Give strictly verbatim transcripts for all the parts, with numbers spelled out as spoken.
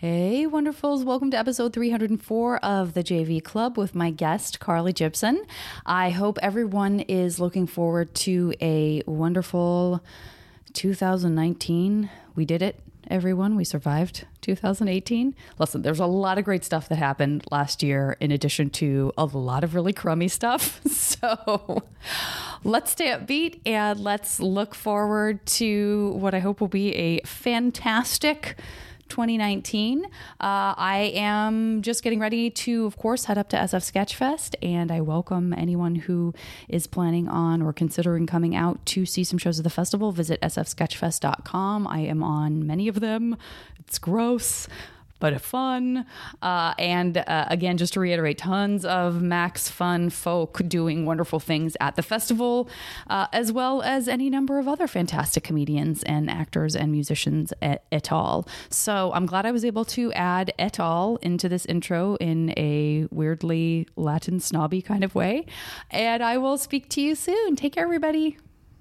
Hey, wonderfuls. Welcome to episode three hundred four of the J V Club with my guest, Carly Gibson. I hope everyone is looking forward to a wonderful two thousand nineteen. We did it, everyone. We survived two thousand eighteen. Listen, there's a lot of great stuff that happened last year in addition to a lot of really crummy stuff. So let's stay upbeat and let's look forward to what I hope will be a fantastic twenty nineteen. Uh, I am just getting ready to, of course, head up to S F Sketchfest, and I welcome anyone who is planning on or considering coming out to see some shows at the festival. Visit s f sketchfest dot com. I am on many of them. It's gross, but fun. Uh, and uh, again, just to reiterate, tons of Max fun folk doing wonderful things at the festival, uh, as well as any number of other fantastic comedians and actors and musicians et, et al. So I'm glad I was able to add et al. Into this intro in a weirdly Latin snobby kind of way. And I will speak to you soon. Take care, everybody.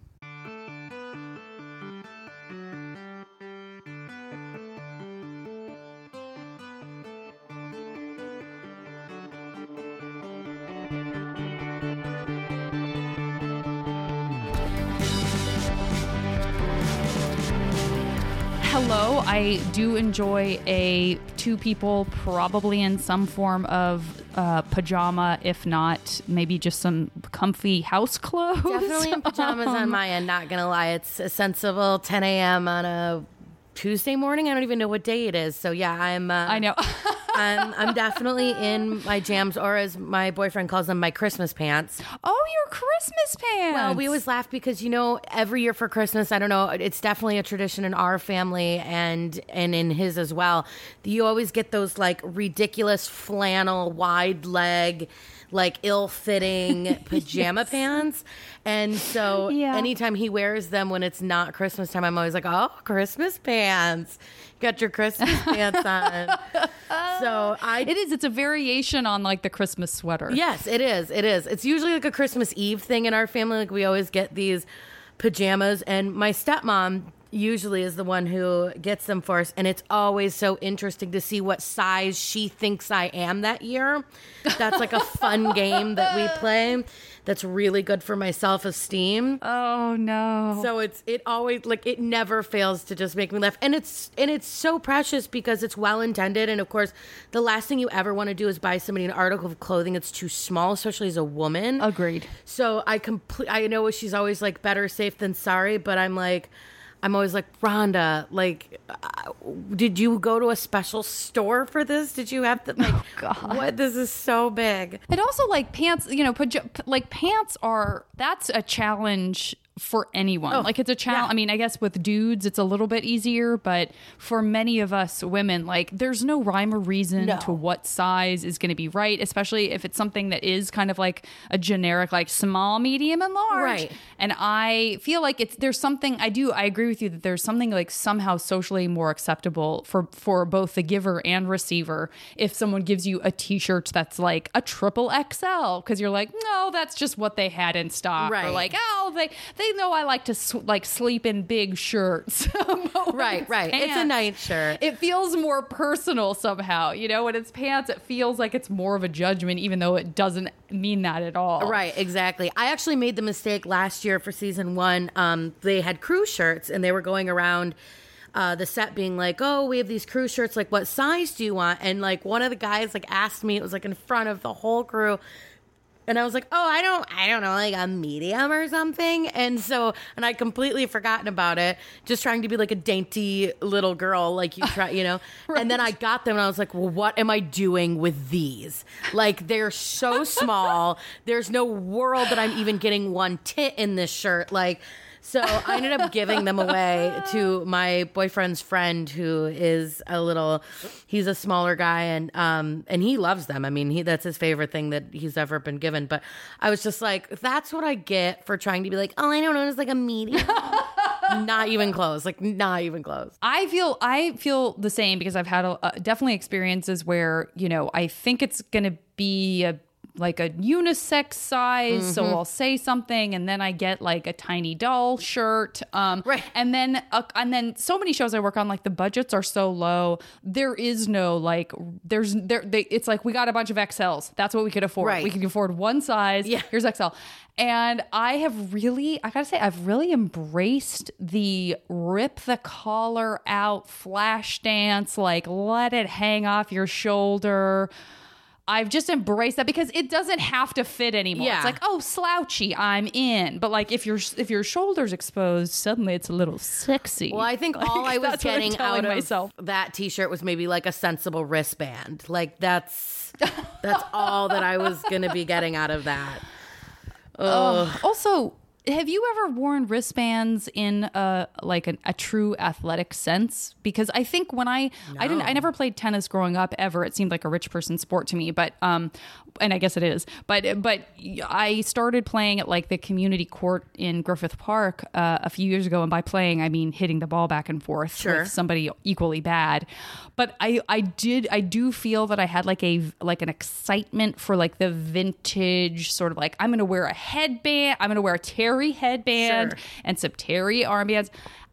Hello, I do enjoy a two people probably in some form of uh, pajama, if not maybe just some comfy house clothes. Definitely in pajamas um, on my end, not gonna lie. It's a sensible ten a.m. on a Tuesday morning. I don't even know what day it is. So yeah, I'm... Uh, I know. I'm, I'm definitely in my jams, or as my boyfriend calls them, my Christmas pants. Oh, your Christmas pants. Well, we always laugh because, you know, every year for Christmas, I don't know, it's definitely a tradition in our family and, and in his as well. You always get those like ridiculous flannel, wide leg, like ill-fitting pajama yes. pants. And so yeah. anytime he wears them when it's not Christmas time, I'm always like, oh, Christmas pants. You got your Christmas pants on. So I It is. It's a variation on like the Christmas sweater. Yes, it is. It is. It's usually like a Christmas Eve thing in our family. Like we always get these pajamas, and my stepmom usually is the one who gets them for us, and it's always so interesting to see what size she thinks I am that year. That's like a fun game that we play that's really good for my self-esteem. Oh no. So it's it always like it never fails to just make me laugh. And it's and it's so precious because it's well intended, and of course the last thing you ever want to do is buy somebody an article of clothing that's too small, especially as a woman. Agreed. So I complete I know she's always like better safe than sorry, but I'm like I'm always like, Rhonda, like, uh, did you go to a special store for this? Did you have to, like, oh, God. What? This is so big. And also, like, pants, you know, paj- like, pants are, that's a challenge for anyone. Oh, like, it's a challenge. Yeah. I mean, I guess with dudes, it's a little bit easier, but for many of us women, like, there's no rhyme or reason no. to what size is going to be right, especially if it's something that is kind of like a generic, like, small, medium, and large. Right. And I feel like it's, there's something, I do, I agree with you that there's something, like, somehow socially more acceptable for, for both the giver and receiver if someone gives you a t-shirt that's, like, a triple X L, because you're like, no, that's just what they had in stock. Right. Or, like, oh, they, they know I like to sw- like sleep in big shirts. Right, right. Pants, it's a night shirt. It feels more personal somehow. You know, when it's pants, it feels like it's more of a judgment, even though it doesn't mean that at all. Right, exactly. I actually made the mistake last year for season one. Um, they had crew shirts, and they were going around uh, the set being like, oh, we have these crew shirts. Like, what size do you want? And like one of the guys like asked me, it was like in front of the whole crew. And I was like, oh, I don't, I don't know, like a medium or something. And so, and I'd completely forgotten about it, just trying to be like a dainty little girl, like you try, you know. Right. And then I got them and I was like, well, what am I doing with these? Like, they're so small. There's no world that I'm even getting one tit in this shirt. Like, so I ended up giving them away to my boyfriend's friend, who is a little, he's a smaller guy, and um and he loves them. I mean, he that's his favorite thing that he's ever been given. But I was just like, that's what I get for trying to be like, oh, I don't know, it's like a medium. Not even close, like not even close. I feel I feel the same because I've had a, uh, definitely experiences where, you know, I think it's going to be a like a unisex size, mm-hmm. so I'll say something, and then I get like a tiny doll shirt. Um, right. And then, uh, and then so many shows I work on, like the budgets are so low. There is no like, there's there. They, it's like we got a bunch of X Ls. That's what we could afford. Right. We can afford one size. Yeah. Here's X L. And I have really, I gotta say, I've really embraced the rip the collar out flash dance, like let it hang off your shoulder. I've just embraced that because it doesn't have to fit anymore. Yeah. It's like, oh, slouchy, I'm in. But like if your if your shoulder's exposed, suddenly it's a little sexy. Well, I think all like, I was getting out of myself. that T-shirt was maybe like a sensible wristband. Like that's that's all that I was going to be getting out of that. Uh, also, have you ever worn wristbands in a like an, a true athletic sense? Because I think when I no. I didn't I never played tennis growing up ever. It seemed like a rich person sport to me, but um, and I guess it is. But but I started playing at like the community court in Griffith Park uh, a few years ago, and by playing I mean hitting the ball back and forth sure. with somebody equally bad. But I I did I do feel that I had like a like an excitement for like the vintage sort of like I'm gonna wear a headband, I'm gonna wear a Terry headband sure. and some Terry armbands.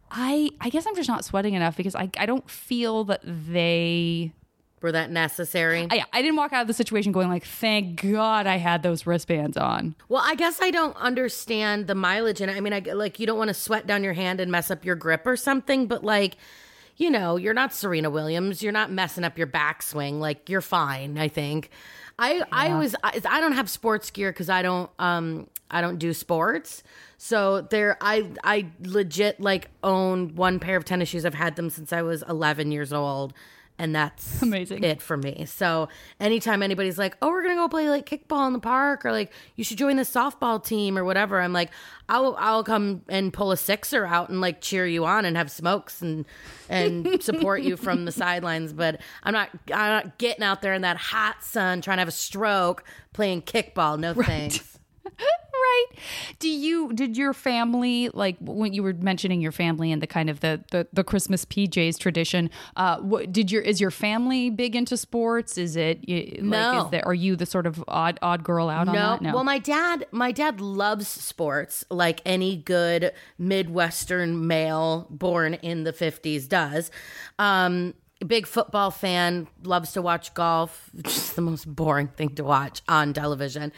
I I guess I'm just not sweating enough because I I don't feel that they were that necessary. I, I didn't walk out of the situation going like, thank God I had those wristbands on. Well, I guess I don't understand the mileage, and I mean, I like you don't want to sweat down your hand and mess up your grip or something, but like. You know, you're not Serena Williams. You're not messing up your backswing. Like, you're fine, I think. I yeah. I was I, I don't have sports gear because I don't um I don't do sports. So there I I legit like own one pair of tennis shoes. I've had them since I was eleven years old. And that's amazing. It for me. So anytime anybody's like, oh, we're going to go play like kickball in the park or like you should join the softball team or whatever, I'm like, I'll I'll come and pull a sixer out and like cheer you on and have smokes and and support you from the sidelines. But I'm not I'm not getting out there in that hot sun trying to have a stroke playing kickball. No right. thanks. Right. Do you, did your family, like when you were mentioning your family and the kind of the, the, the Christmas P Js tradition, uh, what, did your, is your family big into sports? Is it, like, no. is there, are you the sort of odd, odd girl out no. on that? No. Well, my dad, my dad loves sports like any good Midwestern male born in the fifties does. Um, Big football fan, loves to watch golf. Just the most boring thing to watch on television.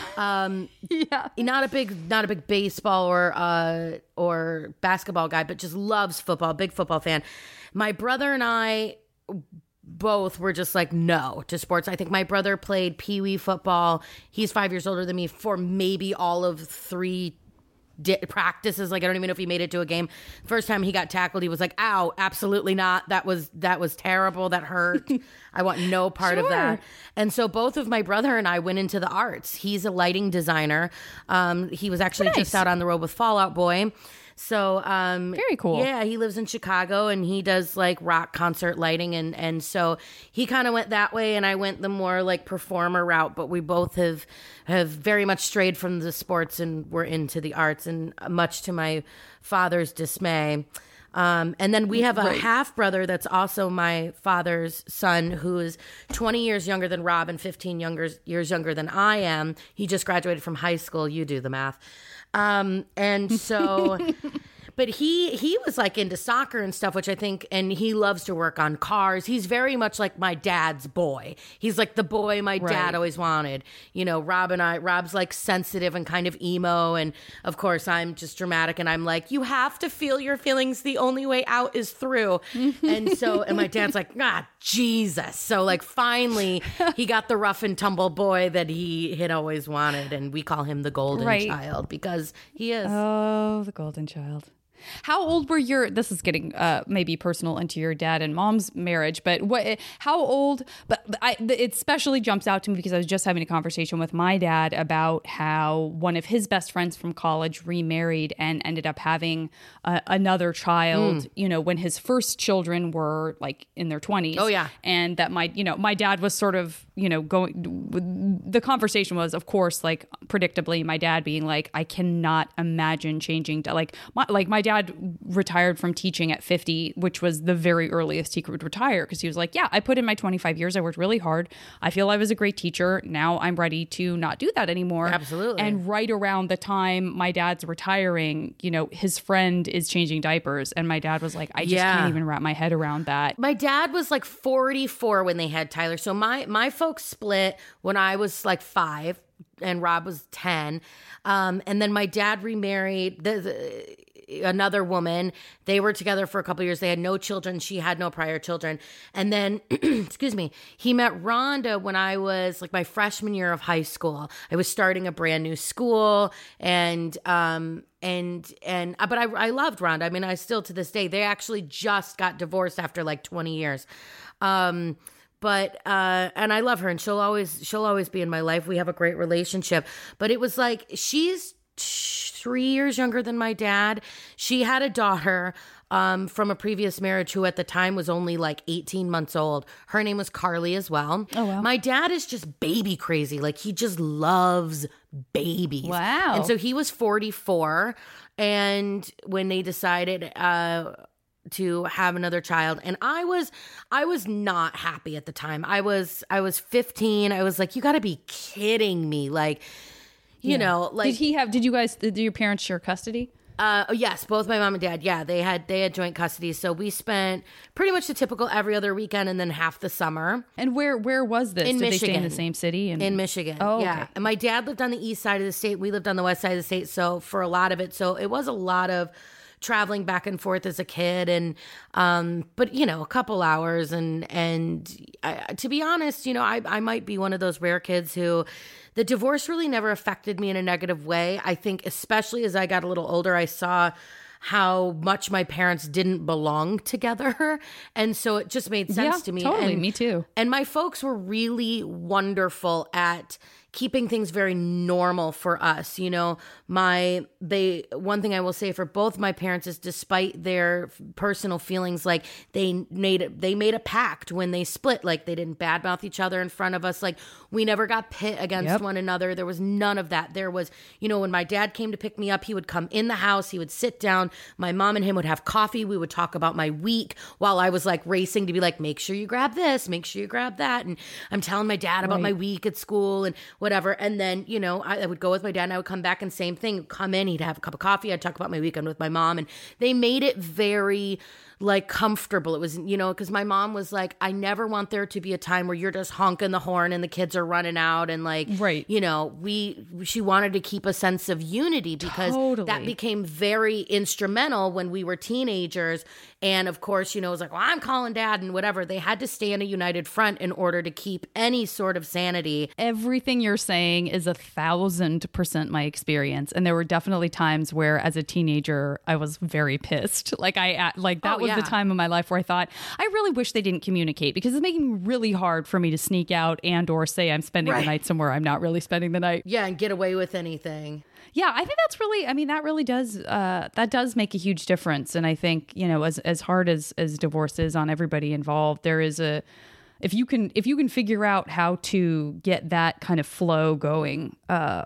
Um, yeah, not a big, not a big baseball or uh, or basketball guy, but just loves football. Big football fan. My brother and I both were just like no to sports. I think my brother played pee wee football. He's five years older than me for maybe all of three. Di- practices. Like I don't even know if he made it to a game. First time he got tackled, he was like, "Ow, absolutely not. That was that was terrible. That hurt. I want no part sure. of that." And so both of my brother and I went into the arts. He's a lighting designer. Um, he was actually nice. just out on the road with Fall Out Boy. So um, very cool. Yeah, he lives in Chicago and he does like rock concert lighting, and and so he kind of went that way, and I went the more like performer route. But we both have have very much strayed from the sports and we're into the arts, and much to my father's dismay. Um, and then we have a right. half brother that's also my father's son, who is twenty years younger than Rob and fifteen younger, years younger than I am. He just graduated from high school. You do the math. Um, and so, but he, he was like into soccer and stuff, which I think, and he loves to work on cars. He's very much like my dad's boy. He's like the boy my right. dad always wanted. You know, Rob and I, Rob's like sensitive and kind of emo. And of course I'm just dramatic and I'm like, you have to feel your feelings. The only way out is through. And so, and my dad's like, ah, Jesus. So like finally he got the rough and tumble boy that he had always wanted. And we call him the golden right. child because he is. Oh, the golden child. How old were your, this is getting uh, maybe personal into your dad and mom's marriage, but what, how old, but I, it especially jumps out to me because I was just having a conversation with my dad about how one of his best friends from college remarried and ended up having uh, another child, mm. you know, when his first children were like in their twenties. Oh, yeah. And that my, you know, my dad was sort of, you know, going, the conversation was, of course, like predictably, my dad being like, I cannot imagine changing. To, like, my, like my dad retired from teaching at fifty, which was the very earliest he could retire, because he was like, yeah, I put in my twenty-five years. I worked really hard. I feel I was a great teacher. Now I'm ready to not do that anymore. Absolutely. And right around the time my dad's retiring, you know, his friend is changing diapers. And my dad was like, I just Yeah. can't even wrap my head around that. My dad was like forty-four when they had Tyler. So my my folks split when I was like five and Rob was ten. Um, and then my dad remarried the, the, another woman. They were together for a couple of years. They had no children. She had no prior children. And then, excuse me, he met Rhonda when I was like my freshman year of high school. I was starting a brand new school, and um, and and but I I loved Rhonda. I mean, I still to this day. They actually just got divorced after like twenty years. Um, But uh and I love her, and she'll always she'll always be in my life. We have a great relationship. But it was like, she's t- three years younger than my dad. She had a daughter um from a previous marriage who at the time was only like eighteen months old. Her name was Carly as well. Oh, wow. My dad is just baby crazy. Like, he just loves babies. Wow. And so he was forty-four, and when they decided uh to have another child, and I was I was not happy at the time. I was I was fifteen. I was like, you got to be kidding me. Like, you Yeah. know, like did he have, did you guys, did your parents share custody? uh oh, yes, both my mom and dad. Yeah, they had they had joint custody. So we spent pretty much the typical every other weekend and then half the summer And where where was this? In Did they stay in the Michigan. same city? And in Michigan. Oh, yeah. okay. And my dad lived on the east side of the state. We lived on the west side of the state. So for a lot of it, so it was a lot of traveling back and forth as a kid, and um but you know, a couple hours, and and I, to be honest, you know, I I might be one of those rare kids who the divorce really never affected me in a negative way. I think especially as I got a little older, I saw how much my parents didn't belong together, and so it just made sense Yeah, to me. totally. And, Me too. and my folks were really wonderful at keeping things very normal for us. You know, my, they, one thing I will say for both my parents is, despite their personal feelings, like they made it, they made a pact when they split. Like, they didn't badmouth each other in front of us. Like, we never got pit against Yep. one another. There was none of that. There was, you know, when my dad came to pick me up, he would come in the house, he would sit down, my mom and him would have coffee. We would talk about my week while I was like racing to be like, make sure you grab this, make sure you grab that. And I'm telling my dad about Right. my week at school and whatever. And then, you know, I, I would go with my dad, and I would come back, and same thing, come in, he'd have a cup of coffee. I'd talk about my weekend with my mom, and they made it very like comfortable. It was, you know, because my mom was like, I never want there to be a time where you're just honking the horn and the kids are running out, and like, Right. you know, we, she wanted to keep a sense of unity, because Totally. that became very instrumental when we were teenagers. And of course, you know, it was like, well, I'm calling dad and whatever. They had to stay in a united front in order to keep any sort of sanity. Everything you're saying is a thousand percent my experience. And there were definitely times where as a teenager, I was very pissed. Like I, like that Oh, was yeah. the time of my life where I thought, I really wish they didn't communicate, because it's making it really hard for me to sneak out and or say I'm spending Right. the night somewhere I'm not really spending the night. Yeah, and get away with anything. Yeah, I think that's really, I mean, that really does, uh, that does make a huge difference. And I think, you know, as, as hard as, as divorce is on everybody involved, there is a, if you can, if you can figure out how to get that kind of flow going, uh,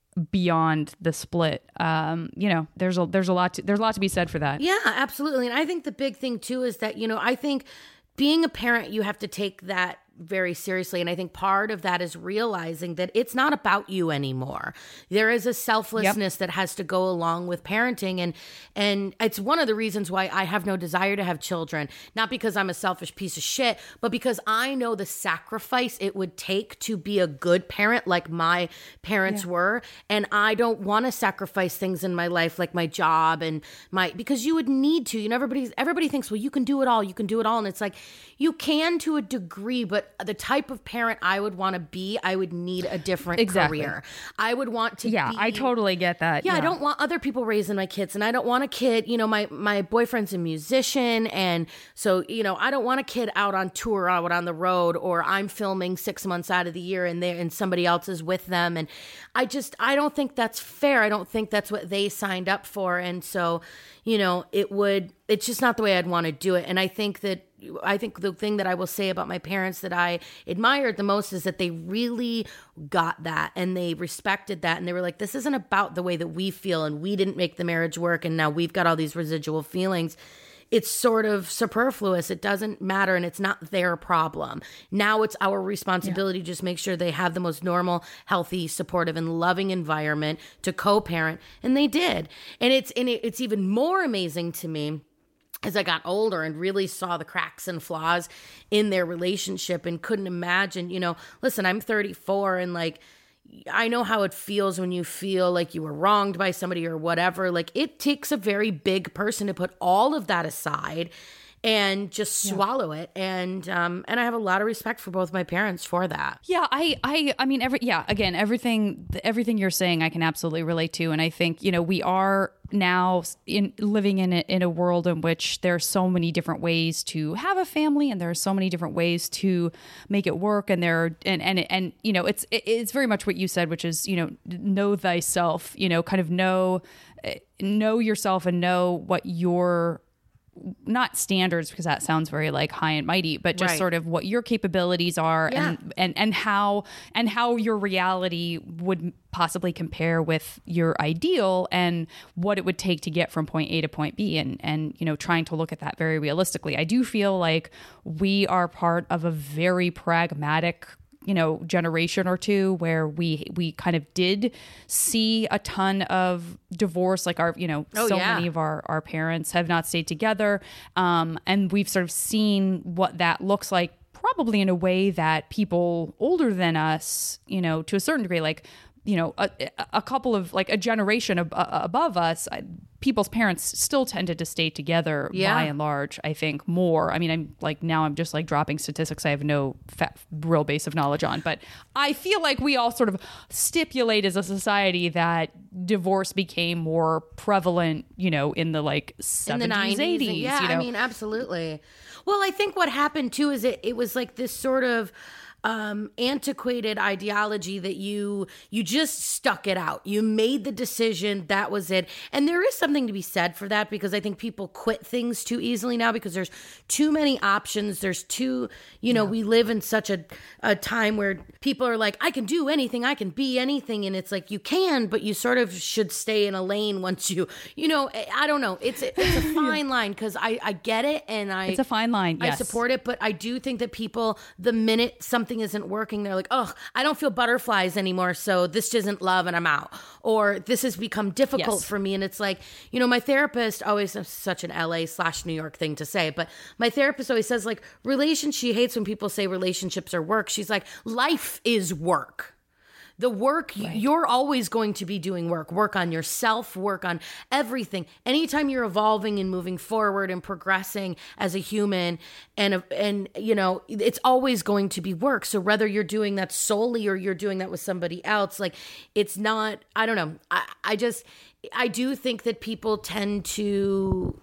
beyond the split, um, you know, there's a, there's a lot to, there's a lot to be said for that. Yeah, absolutely. And I think the big thing too is that, you know, I think being a parent, you have to take that very seriously. And I think part of that is realizing that it's not about you anymore. There is a selflessness yep. that has to go along with parenting. And, and it's one of the reasons why I have no desire to have children, not because I'm a selfish piece of shit, but because I know the sacrifice it would take to be a good parent like my parents yeah. were. And I don't want to sacrifice things in my life, like my job and my, because you would need to, you know, everybody, everybody thinks, well, you can do it all. You can do it all. And it's like, you can to a degree, but the type of parent I would want to be, I would need a different exactly. career. I would want to yeah, be... I totally get that. Yeah, yeah, I don't want other people raising my kids, and I don't want a kid, you know, my, my boyfriend's a musician, and so, you know, I don't want a kid out on tour, out on the road, or I'm filming six months out of the year and they and somebody else is with them. And I just, I don't think that's fair. I don't think that's what they signed up for. And so, you know, it would... it's just not the way I'd want to do it. And I think that I think the thing that I will say about my parents that I admired the most is that they really got that and they respected that. And they were like, this isn't about the way that we feel and we didn't make the marriage work and now we've got all these residual feelings. It's sort of superfluous. It doesn't matter and it's not their problem. Now it's our responsibility yeah. to just make sure they have the most normal, healthy, supportive, and loving environment to co-parent. And they did. And it's and it, it's even more amazing to me as I got older and really saw the cracks and flaws in their relationship and couldn't imagine, you know, listen, I'm thirty-four and like, I know how it feels when you feel like you were wronged by somebody or whatever. Like it takes a very big person to put all of that aside and just yeah. swallow it. And um, and I have a lot of respect for both my parents for that. Yeah, I I I mean every yeah, again, everything everything you're saying I can absolutely relate to. And I think, you know, we are now in living in a, in a world in which there are so many different ways to have a family and there are so many different ways to make it work. And there are, and, and, and, you know, it's, it's very much what you said, which is, you know, know thyself, you know, kind of know, know yourself and know what your, not standards, because that sounds very like high and mighty, but just right. sort of what your capabilities are yeah. and, and, and how, and how your reality would possibly compare with your ideal and what it would take to get from point A to point B. And, and, you know, trying to look at that very realistically. I do feel like we are part of a very pragmatic, you know, generation or two where we we kind of did see a ton of divorce, like our, you know, oh, so yeah. many of our, our parents have not stayed together. Um, and we've sort of seen what that looks like probably in a way that people older than us, you know, to a certain degree, like, you know, a, a couple of like a generation ab- above us, I, people's parents still tended to stay together yeah. by and large, I think more. I mean, I'm like, now I'm just like dropping statistics I have no fa- real base of knowledge on, but I feel like we all sort of stipulate as a society that divorce became more prevalent, you know, in the like seventies, in the nineties, eighties. Yeah, you know? I mean, absolutely. Well, I think what happened too is it, it was like this sort of um, antiquated ideology that you you just stuck it out. You made the decision. That was it. And there is something to be said for that because I think people quit things too easily now because there's too many options. There's too, you know, yeah. we live in such a, a time where people are like, I can do anything. I can be anything. And it's like, you can, but you sort of should stay in a lane once you, you know, I don't know. It's, it's a fine line because I, I get it. And I, it's a fine line. Yes. I support it. But I do think that people, the minute something isn't working, they're like, oh, I don't feel butterflies anymore, so this isn't love and I'm out. Or this has become difficult yes. for me. And it's like, you know, my therapist always, such an L A slash New York thing to say, but my therapist always says like, relation, she hates when people say relationships are work. She's like, life is work. The work, right. you're always going to be doing work, work on yourself, work on everything. Anytime you're evolving and moving forward and progressing as a human and, and you know, it's always going to be work. So whether you're doing that solely or you're doing that with somebody else, like it's not, I don't know. I, I just, I do think that people tend to...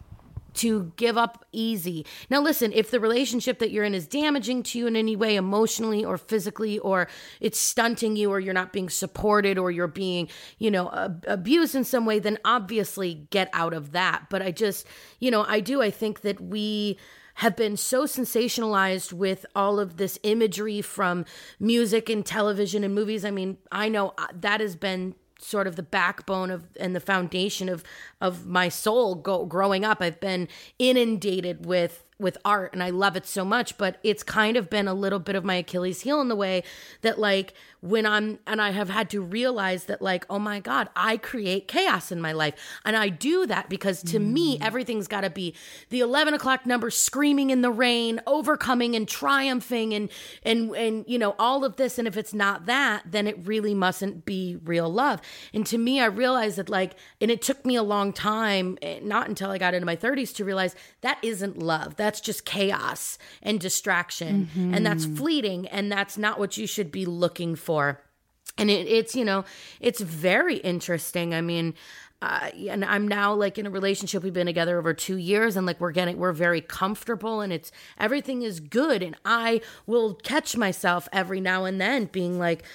to give up easy. Now, listen, if the relationship that you're in is damaging to you in any way, emotionally or physically, or it's stunting you, or you're not being supported, or you're being, you know, ab- abused in some way, then obviously get out of that. But I just, you know, I do, I think that we have been so sensationalized with all of this imagery from music and television and movies. I mean, I know that has been sort of the backbone of and the foundation of of my soul go, growing up. I've been inundated with with art and I love it so much, but it's kind of been a little bit of my Achilles heel in the way that like when I'm, and I have had to realize that like, oh my God, I create chaos in my life. And I do that because to mm. me, everything's got to be the eleven o'clock number, screaming in the rain, overcoming and triumphing and, and, and, you know, all of this. And if it's not that, then it really mustn't be real love. And to me, I realized that like, and it took me a long time, not until I got into my thirties to realize that isn't love. That's just chaos and distraction. Mm-hmm. And that's fleeting. And that's not what you should be looking for. For. And it, it's, you know, it's very interesting. I mean, uh, and I'm now like in a relationship. We've been together over two years and like we're getting, we're very comfortable and it's, everything is good. And I will catch myself every now and then being like,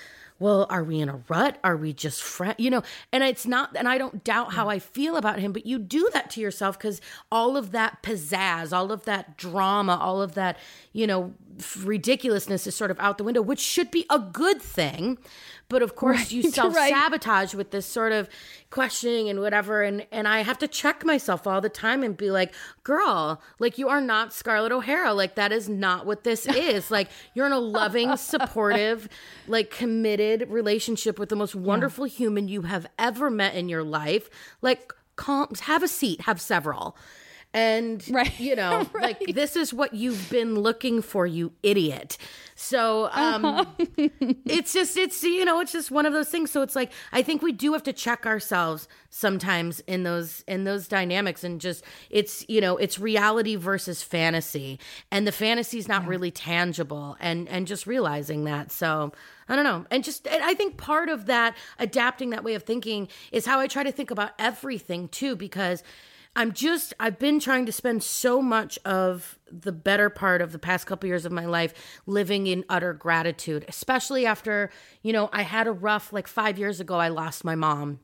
well, are we in a rut? Are we just friends? You know, and it's not, and I don't doubt how I feel about him, but you do that to yourself because all of that pizzazz, all of that drama, all of that, you know, ridiculousness is sort of out the window, which should be a good thing. But of course, right. you self-sabotage right. with this sort of questioning and whatever. And, and I have to check myself all the time and be like, girl, like, you are not Scarlett O'Hara. Like, that is not what this is. Like, you're in a loving, supportive, like, committed relationship with the most wonderful yeah. human you have ever met in your life. Like, calm, have a seat, have several. And, right. you know, right. like, this is what you've been looking for, you idiot. So um, uh-huh. it's just, it's, you know, it's just one of those things. So it's like, I think we do have to check ourselves sometimes in those, in those dynamics, and just, it's, you know, it's reality versus fantasy, and the fantasy is not yeah. really tangible, and, and just realizing that. So I don't know. And just, and I think part of that, adapting that way of thinking, is how I try to think about everything too, because I'm just, I've been trying to spend so much of the better part of the past couple years of my life living in utter gratitude, especially after, you know, I had a rough, like five years ago, I lost my mom.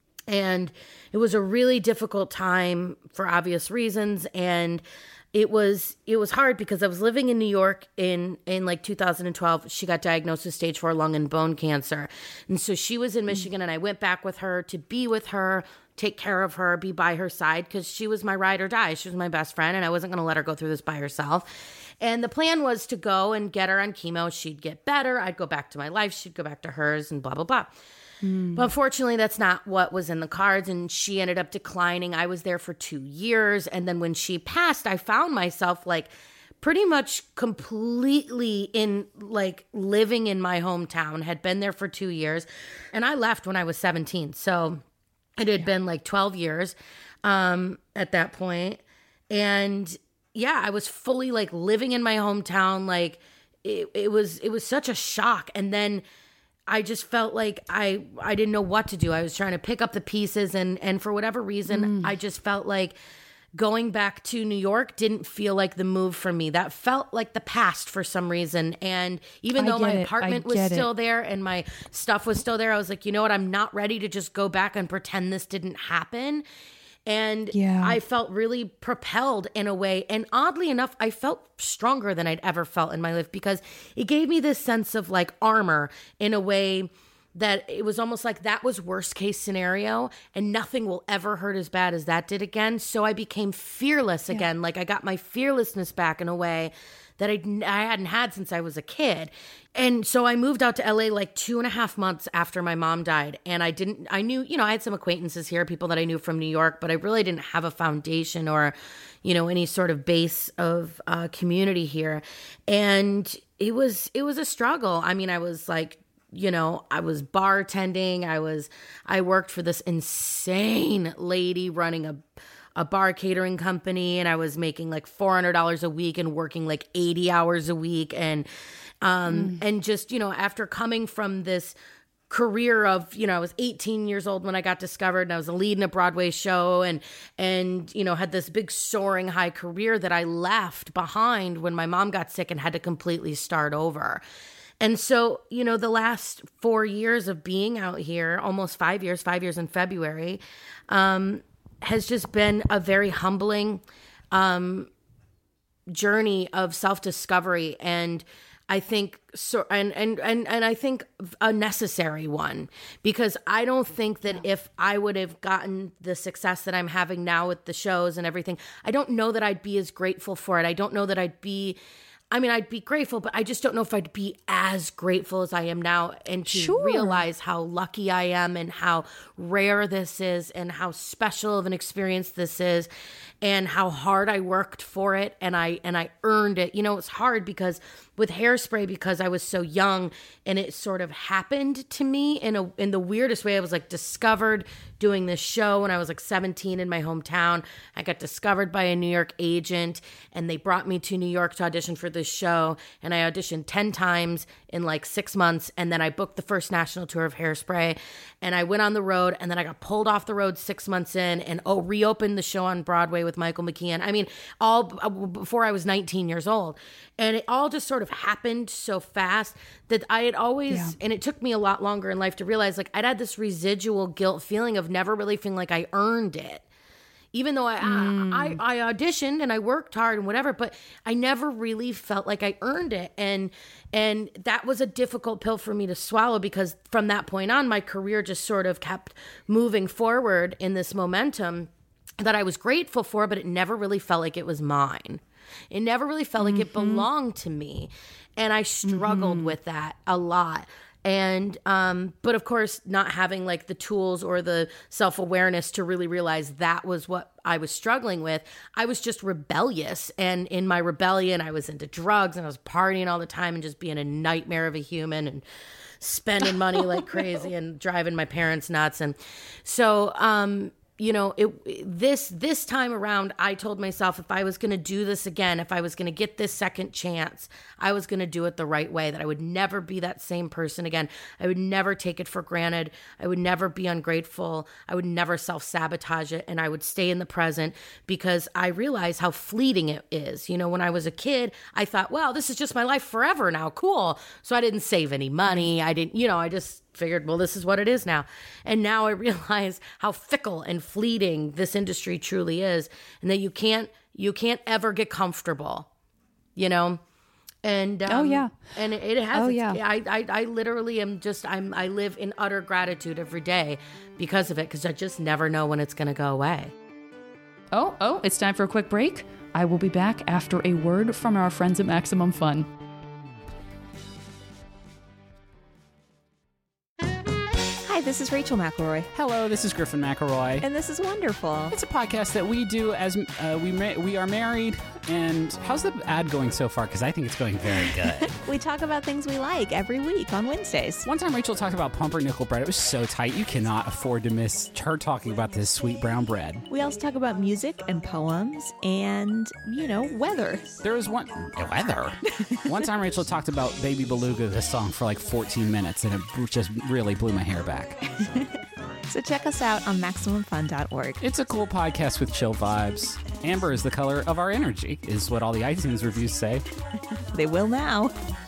And it was a really difficult time for obvious reasons. And it was, it was hard because I was living in New York in, in like two thousand twelve. She got diagnosed with stage four lung and bone cancer. And so she was in Michigan, and I went back with her to be with her, take care of her, be by her side, because she was my ride or die. She was my best friend, and I wasn't going to let her go through this by herself. And the plan was to go and get her on chemo. She'd get better. I'd go back to my life. She'd go back to hers, and blah, blah, blah. Mm. But unfortunately, that's not what was in the cards, and she ended up declining. I was there for two years. And then when she passed, I found myself like pretty much completely in, like, living in my hometown, had been there for two years. And I left when I was seventeen. So it had yeah. been like twelve years um, at that point. And yeah, I was fully like living in my hometown. Like it, it was, it was such a shock. And then I just felt like I, I didn't know what to do. I was trying to pick up the pieces, and, and for whatever reason, mm. I just felt like going back to New York didn't feel like the move for me. That felt like the past for some reason. And even though my it. apartment was still it. there and my stuff was still there, I was like, you know what? I'm not ready to just go back and pretend this didn't happen. And yeah. I felt really propelled in a way. And oddly enough, I felt stronger than I'd ever felt in my life, because it gave me this sense of like armor in a way that it was almost like that was worst case scenario, and nothing will ever hurt as bad as that did again. So I became fearless yeah. again. Like I got my fearlessness back in a way that I, I hadn't had since I was a kid. And so I moved out to L A like two and a half months after my mom died. And I didn't, I knew, you know, I had some acquaintances here, people that I knew from New York, but I really didn't have a foundation or, you know, any sort of base of uh, community here. And it was, it was a struggle. I mean, I was like, you know, I was bartending. I was, I worked for this insane lady running a, a bar catering company, and I was making like four hundred dollars a week and working like eighty hours a week. And, um, mm. and just, you know, after coming from this career of, you know, I was eighteen years old when I got discovered, and I was a lead in a Broadway show, and, and, you know, had this big soaring high career that I left behind when my mom got sick and had to completely start over. And so, you know, the last four years of being out here, almost five years, five years in February, um, has just been a very humbling um, journey of self-discovery. And I think so, and, and, and, and I think a necessary one, because I don't think that yeah. if I would have gotten the success that I'm having now with the shows and everything, I don't know that I'd be as grateful for it. I don't know that I'd be, I mean, I'd be grateful, but I just don't know if I'd be as grateful as I am now, and to sure. realize how lucky I am and how rare this is and how special of an experience this is and how hard I worked for it, and I and I earned it. You know, it's hard because with Hairspray, because I was so young and it sort of happened to me in a in the weirdest way. I was like discovered doing this show when I was like seventeen in my hometown. I got discovered by a New York agent, and they brought me to New York to audition for this show. And I auditioned ten times in like six months. And then I booked the first national tour of Hairspray. And I went on the road, and then I got pulled off the road six months in and oh, reopened the show on Broadway with Michael McKean. I mean, all before I was nineteen years old. And it all just sort of happened so fast that I had always, yeah. and it took me a lot longer in life to realize, like, I'd had this residual guilt feeling of never really feeling like I earned it. Even though I, mm. I, I, I auditioned and I worked hard and whatever, but I never really felt like I earned it. And, and that was a difficult pill for me to swallow, because from that point on, my career just sort of kept moving forward in this momentum that I was grateful for, but it never really felt like it was mine. It never really felt mm-hmm. like it belonged to me. And I struggled mm-hmm. with that a lot. And, um, but of course, not having like the tools or the self-awareness to really realize that was what I was struggling with. I was just rebellious. And in my rebellion, I was into drugs and I was partying all the time and just being a nightmare of a human and spending money like crazy and driving my parents nuts. And so, um, you know, it, this, this time around, I told myself if I was going to do this again, if I was going to get this second chance, I was going to do it the right way, that I would never be that same person again. I would never take it for granted. I would never be ungrateful. I would never self-sabotage it. And I would stay in the present, because I realized how fleeting it is. You know, when I was a kid, I thought, well, this is just my life forever now. Cool. So I didn't save any money. I didn't, you know, I just figured, well, this is what it is now. And now I realize how fickle and fleeting this industry truly is, and that you can't, you can't ever get comfortable, you know? And, um, oh yeah. And it, it has, oh yeah. I, I, I literally am just, I'm, I live in utter gratitude every day because of it. Cause I just never know when it's going to go away. Oh, oh, it's time for a quick break. I will be back after a word from our friends at Maximum Fun. Hi, this is Rachel McElroy. Hello, this is Griffin McElroy. And this is Wonderful. It's a podcast that we do as uh, we ma- we are married. And how's the ad going so far? Because I think it's going very good. We talk about things we like every week on Wednesdays. One time Rachel talked about pumpernickel bread. It was so tight. You cannot afford to miss her talking about this sweet brown bread. We also talk about music and poems and, you know, weather. There was one... Weather? One time Rachel talked about Baby Beluga, this song, for like fourteen minutes, and it just really blew my hair back. So. So check us out on Maximum Fun dot org. It's a cool podcast with chill vibes. Amber is the color of our energy, is what all the iTunes reviews say. They will now.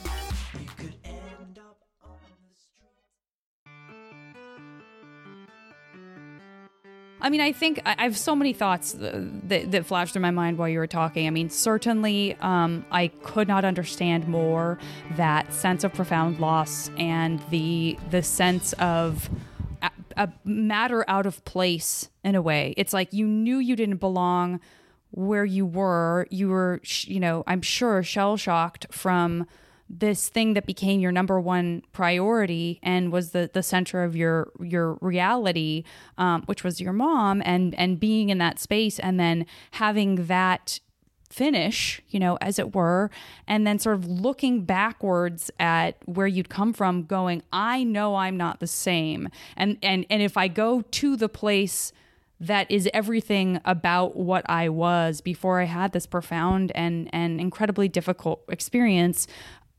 I mean, I think I have so many thoughts that, that flashed through my mind while you were talking. I mean, certainly um, I could not understand more that sense of profound loss and the the sense of a, a matter out of place in a way. It's like you knew you didn't belong where you were. You were, you know, I'm sure shell-shocked from this thing that became your number one priority and was the, the center of your your reality, um, which was your mom, and and being in that space and then having that finish, you know, as it were, and then sort of looking backwards at where you'd come from going, I know I'm not the same. And and and if I go to the place that is everything about what I was before I had this profound and and incredibly difficult experience,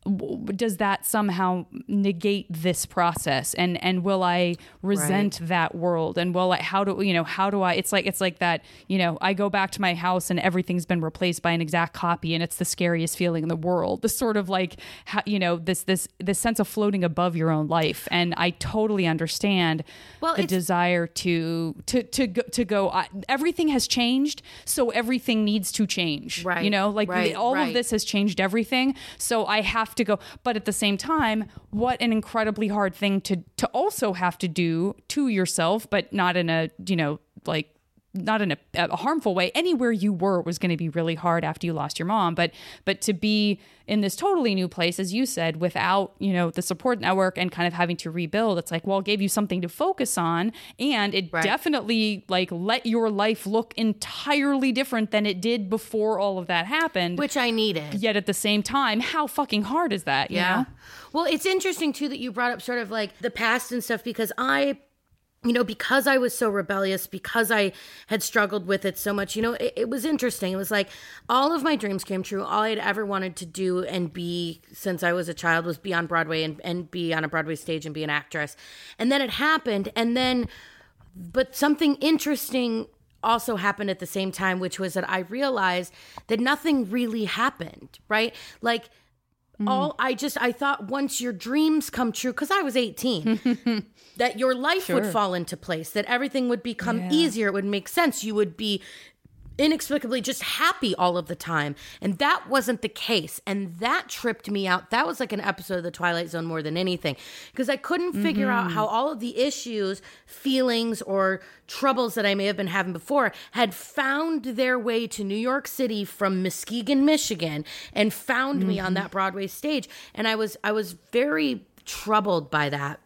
does that somehow negate this process? And and will I resent right. that world? And will I, how do, you know, how do I, it's like, it's like that, you know, I go back to my house and everything's been replaced by an exact copy and it's the scariest feeling in the world. This sort of like, you know, this, this, this sense of floating above your own life. And I totally understand well, the desire to, to, to go, to go, I, everything has changed. So everything needs to change, right. you know, like right. all right. of this has changed everything. So I have to go, but at the same time, what an incredibly hard thing to to also have to do to yourself, but not in a, you know, like not in a, a harmful way. Anywhere you were was going to be really hard after you lost your mom, but but to be in this totally new place, as you said, without, you know, the support network and kind of having to rebuild, it's like, well, it gave you something to focus on, and it right. definitely like let your life look entirely different than it did before all of that happened, which I needed. Yet at the same time, how fucking hard is that? You yeah. know? Well, it's interesting too that you brought up sort of like the past and stuff, because I you know, because I was so rebellious, because I had struggled with it so much, you know, it, it was interesting. It was like all of my dreams came true. All I'd ever wanted to do and be since I was a child was be on Broadway and, and be on a Broadway stage and be an actress. And then it happened. And then, but something interesting also happened at the same time, which was that I realized that nothing really happened, right? Like, Mm-hmm. All I just, I thought once your dreams come true, because I was eighteen, that your life Sure. would fall into place, that everything would become Yeah. easier. It would make sense. You would be inexplicably just happy all of the time. And that wasn't the case. And that tripped me out. That was like an episode of The Twilight Zone more than anything, because I couldn't figure Mm-hmm. out how all of the issues, feelings, or troubles that I may have been having before had found their way to New York City from Muskegon, Michigan, and found mm-hmm. me on that Broadway stage. And I was, I was very troubled by that.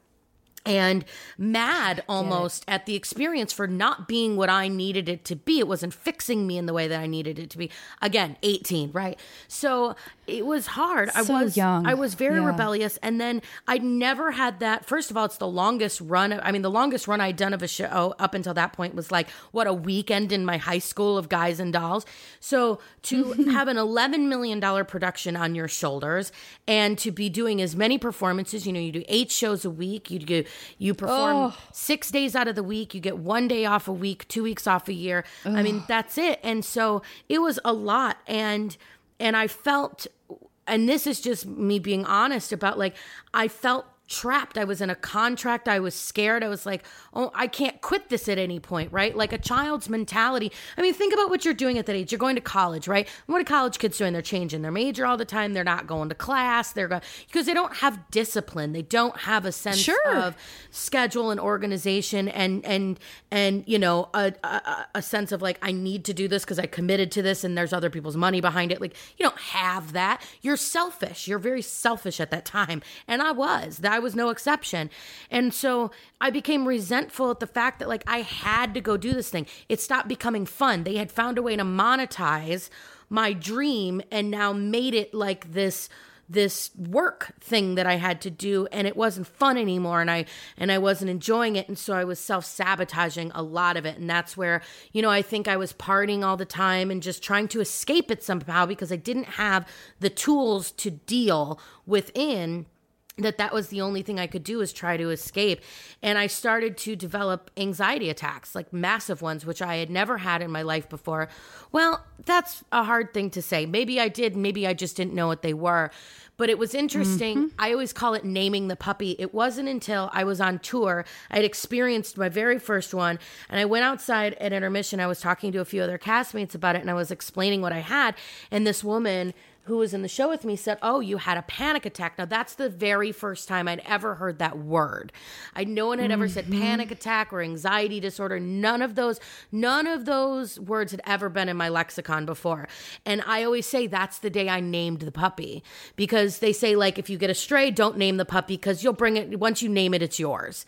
And mad almost at the experience for not being what I needed it to be. It wasn't fixing me in the way that I needed it to be. Again, eighteen, right? So it was hard. I So was young. I was very Yeah. rebellious. And then I never had that. First of all, it's the longest run. I mean, the longest run I'd done of a show up until that point was like, what, a weekend in my high school of Guys and Dolls. So to have an eleven million dollars production on your shoulders and to be doing as many performances, you know, you do eight shows a week, you do You perform Oh. six days out of the week. You get one day off a week, two weeks off a year. I mean, that's it. And so it was a lot. And and I felt, and this is just me being honest about, like, I felt trapped. I was in a contract. I was scared. I was like, oh, I can't quit this at any point, right? Like a child's mentality. I mean, think about what you're doing at that age. You're going to college, right? What are college kids doing? They're changing their major all the time. They're not going to class. They're going because they don't have discipline. They don't have a sense Sure. of schedule and organization and and and you know a a, a sense of like, I need to do this because I committed to this and there's other people's money behind it. Like, you don't have that. You're selfish. You're very selfish at that time, and I was. I was no exception. And so I became resentful at the fact that, like, I had to go do this thing. It stopped becoming fun. They had found a way to monetize my dream and now made it like this this work thing that I had to do, and it wasn't fun anymore, and I and I wasn't enjoying it, and so I was self-sabotaging a lot of it. And that's where, you know, I think I was partying all the time and just trying to escape it somehow because I didn't have the tools to deal within that that was the only thing I could do was try to escape. And I started to develop anxiety attacks, like massive ones, which I had never had in my life before. Well, that's a hard thing to say. Maybe I did. Maybe I just didn't know what they were. But it was interesting. Mm-hmm. I always call it naming the puppy. It wasn't until I was on tour, I had experienced my very first one, and I went outside at intermission. I was talking to a few other castmates about it, and I was explaining what I had. And this woman who was in the show with me said, oh, you had a panic attack. Now, that's the very first time I'd ever heard that word. I no one had ever mm-hmm. said panic attack or anxiety disorder. None of those, none of those words had ever been in my lexicon before. And I always say that's the day I named the puppy, because they say, like, if you get a stray, don't name the puppy because you'll bring it. Once you name it, it's yours.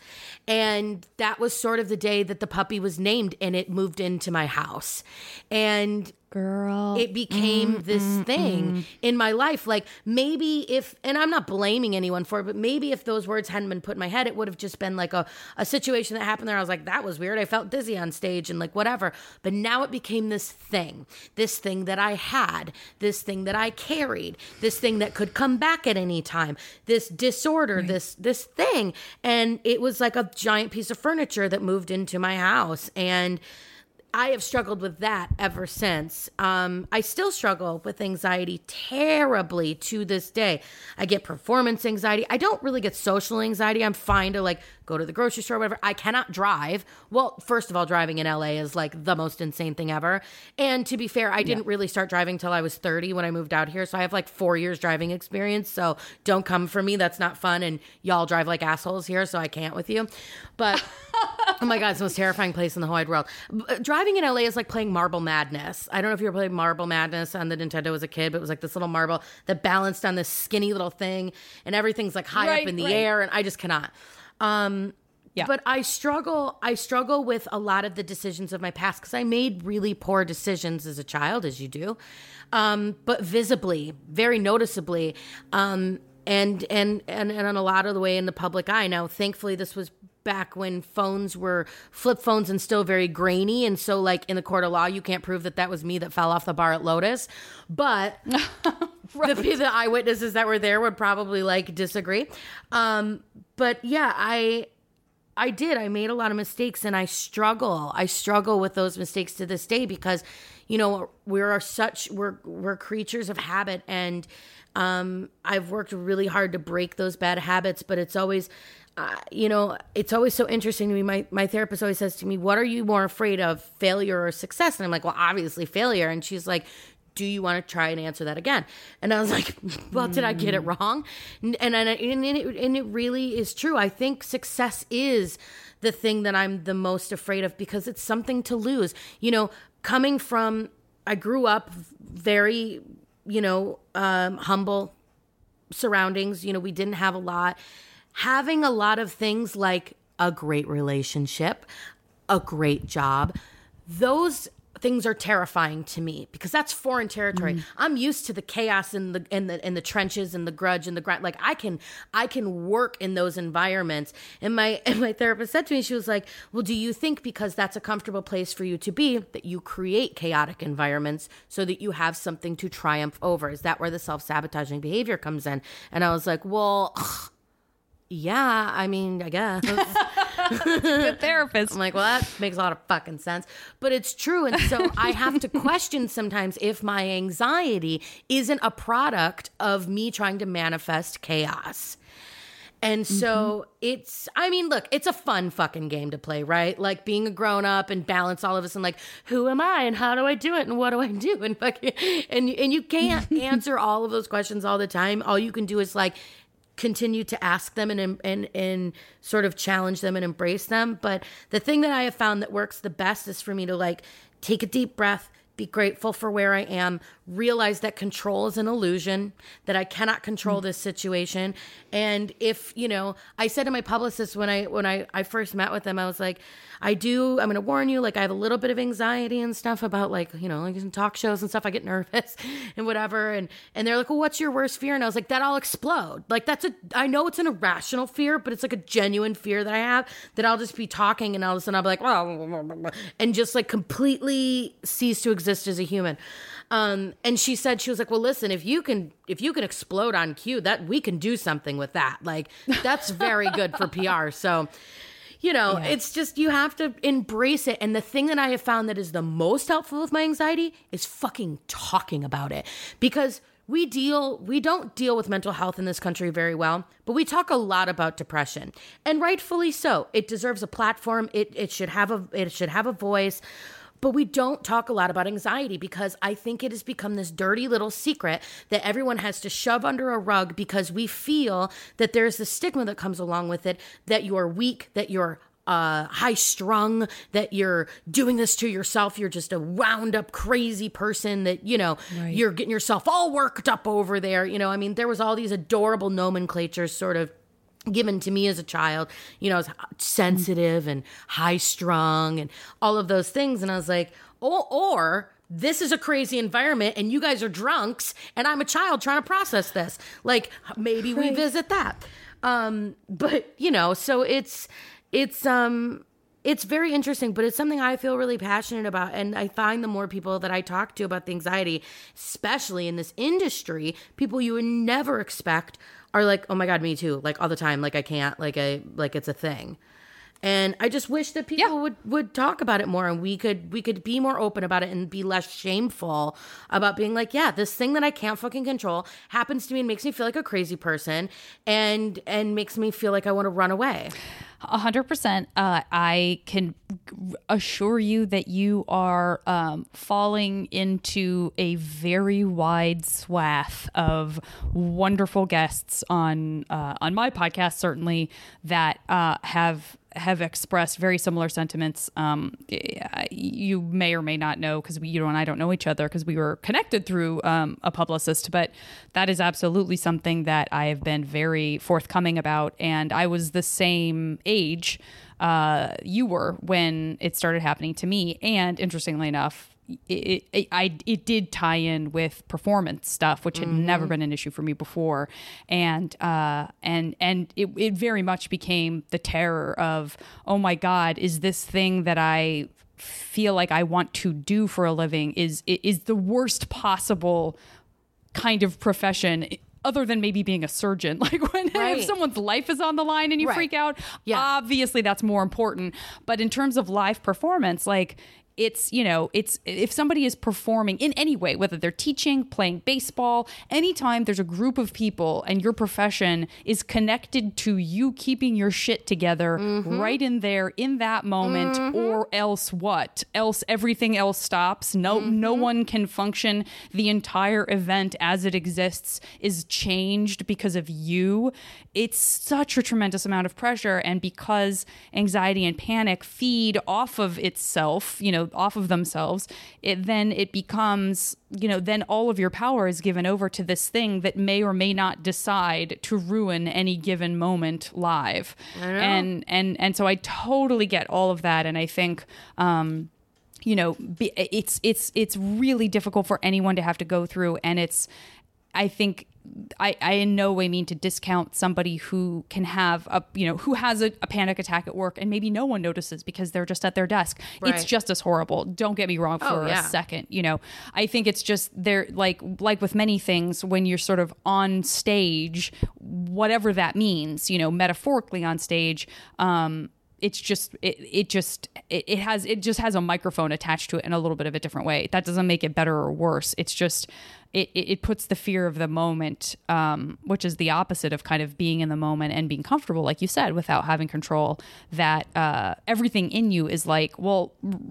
And that was sort of the day that the puppy was named, and it moved into my house. And Girl. it became mm, this mm, thing mm. in my life. Like, maybe if, and I'm not blaming anyone for it, but maybe if those words hadn't been put in my head, it would have just been like a, a situation that happened there. I was like, that was weird. I felt dizzy on stage and like whatever. But now it became this thing, this thing that I had, this thing that I carried, this thing that could come back at any time, this disorder, right. this, this thing. And it was like a giant piece of furniture that moved into my house. And I have struggled with that ever since. Um, I still struggle with anxiety terribly to this day. I get performance anxiety. I don't really get social anxiety. I'm fine to like go to the grocery store, whatever. I cannot drive. Well, first of all, driving in L A is like the most insane thing ever. And to be fair, I didn't yeah. really start driving till I was thirty when I moved out here. So I have like four years driving experience. So don't come for me. That's not fun. And y'all drive like assholes here, so I can't with you. But oh my God, it's the most terrifying place in the whole wide world. Driving in L A is like playing Marble Madness. I don't know if you ever played Marble Madness on the Nintendo as a kid, but it was like this little marble that balanced on this skinny little thing, and everything's like high right, up in the right. air, and I just cannot. Um, yeah. But I struggle. I struggle with a lot of the decisions of my past because I made really poor decisions as a child, as you do, um, but visibly, very noticeably, um, and and and and on a lot of the way in the public eye. Now, thankfully, this was back when phones were flip phones and still very grainy. And so like in the court of law, you can't prove that that was me that fell off the bar at Lotus. But right. the, the eyewitnesses that were there would probably like disagree. Um, but yeah, I... I did. I made a lot of mistakes and I struggle. I struggle with those mistakes to this day because, you know, we're such, we're, we're creatures of habit. And um, I've worked really hard to break those bad habits, but it's always, uh, you know, it's always so interesting to me. My, my therapist always says to me, what are you more afraid of, failure or success? And I'm like, well, obviously failure. And she's like, do you want to try and answer that again? And I was like, well, did I get it wrong? And, and, and, it, and it really is true. I think success is the thing that I'm the most afraid of because it's something to lose. You know, coming from, I grew up very, you know, um, humble surroundings. You know, we didn't have a lot. Having a lot of things like a great relationship, a great job, those things are terrifying to me because that's foreign territory. Mm. I'm used to the chaos and the and the and the trenches and the grudge and the grind. Like I can I can work in those environments. And my and my therapist said to me, she was like, "Well, do you think because that's a comfortable place for you to be that you create chaotic environments so that you have something to triumph over? Is that where the self-sabotaging behavior comes in?" And I was like, "Well, ugh, yeah, I mean, I guess." Good therapist. I'm like, well, that makes a lot of fucking sense. But it's true. And so I have to question sometimes if my anxiety isn't a product of me trying to manifest chaos. And so mm-hmm. it's, I mean, look, it's a fun fucking game to play, right? Like being a grown up and balance all of this and like, who am I and how do I do it and what do I do? And fucking, and, and you can't answer all of those questions all the time. All you can do is like, continue to ask them and, and and sort of challenge them and embrace them. But the thing that I have found that works the best is for me to like take a deep breath, be grateful for where I am, realize that control is an illusion, that I cannot control this situation. And if, you know, I said to my publicist when I when I, I first met with them, I was like, I do, I'm going to warn you, like I have a little bit of anxiety and stuff about like, you know, like in talk shows and stuff, I get nervous and whatever. And, and they're like, well, what's your worst fear? And I was like, that I'll explode. Like that's a, I know it's an irrational fear, but it's like a genuine fear that I have that I'll just be talking and all of a sudden I'll be like, well, and just like completely cease to exist as a human. Um, and she said, she was like, well, listen, if you can, if you can explode on cue, that we can do something with that. Like that's very good for P R. So, you know, yeah. It's just, you have to embrace it. And the thing that I have found that is the most helpful with my anxiety is fucking talking about it. Because we deal, we don't deal with mental health in this country very well, but we talk a lot about depression, and rightfully so. It deserves a platform. It it should have a, it should have a voice. But we don't talk a lot about anxiety because I think it has become this dirty little secret that everyone has to shove under a rug because we feel that there's the stigma that comes along with it, that you're weak, that you're uh, high strung, that you're doing this to yourself. You're just a wound up crazy person, that, you know, right. You're getting yourself all worked up over there. You know, I mean, there was all these adorable nomenclatures sort of given to me as a child, you know, I was sensitive and high strung and all of those things. And I was like, oh, or this is a crazy environment and you guys are drunks and I'm a child trying to process this. Like maybe right. we visit that. Um, but you know, so it's, it's, um, it's very interesting, but it's something I feel really passionate about. And I find the more people that I talk to about the anxiety, especially in this industry, people you would never expect are like, oh my God, me too. Like all the time. Like I can't, like I, like it's a thing. And I just wish that people yeah. would, would talk about it more and we could, we could be more open about it and be less shameful about being like, yeah, this thing that I can't fucking control happens to me and makes me feel like a crazy person and, and makes me feel like I want to run away. A hundred percent. Uh, I can assure you that you are um, falling into a very wide swath of wonderful guests on uh, on my podcast, certainly, that uh, have have expressed very similar sentiments. Um, you may or may not know, because you and I don't know each other because we were connected through um, a publicist, but that is absolutely something that I have been very forthcoming about. And I was the same age uh, you were when it started happening to me. And interestingly enough, it, it, I, it did tie in with performance stuff, which had mm-hmm. never been an issue for me before. And, uh, and, and it, it very much became the terror of, oh my God, is this thing that I feel like I want to do for a living is, is the worst possible kind of profession, other than maybe being a surgeon. Like when right. if someone's life is on the line and you right. freak out, yeah. obviously that's more important. But in terms of live performance, like it's, you know, it's if somebody is performing in any way, whether they're teaching, playing baseball, anytime there's a group of people and your profession is connected to you keeping your shit together mm-hmm. right in there in that moment, mm-hmm. or else what? Else everything else stops. No, mm-hmm. no one can function. The entire event as it exists is changed because of you. It's such a tremendous amount of pressure. And because anxiety and panic feed off of itself, you know, off of themselves, it then it becomes, you know, then all of your power is given over to this thing that may or may not decide to ruin any given moment live. And and and so I totally get all of that. And I think um you know, it's it's it's really difficult for anyone to have to go through. And it's, I think, I, I in no way mean to discount somebody who can have a, you know, who has a, a panic attack at work and maybe no one notices because they're just at their desk. Right. It's just as horrible. Don't get me wrong for oh, yeah. a second. You know, I think it's just they're like, like with many things, when you're sort of on stage, whatever that means, you know, metaphorically on stage, um, it's just it, it just it, it has it just has a microphone attached to it in a little bit of a different way. That doesn't make it better or worse. It's just it it puts the fear of the moment, um, which is the opposite of kind of being in the moment and being comfortable, like you said, without having control. That uh, everything in you is like, well,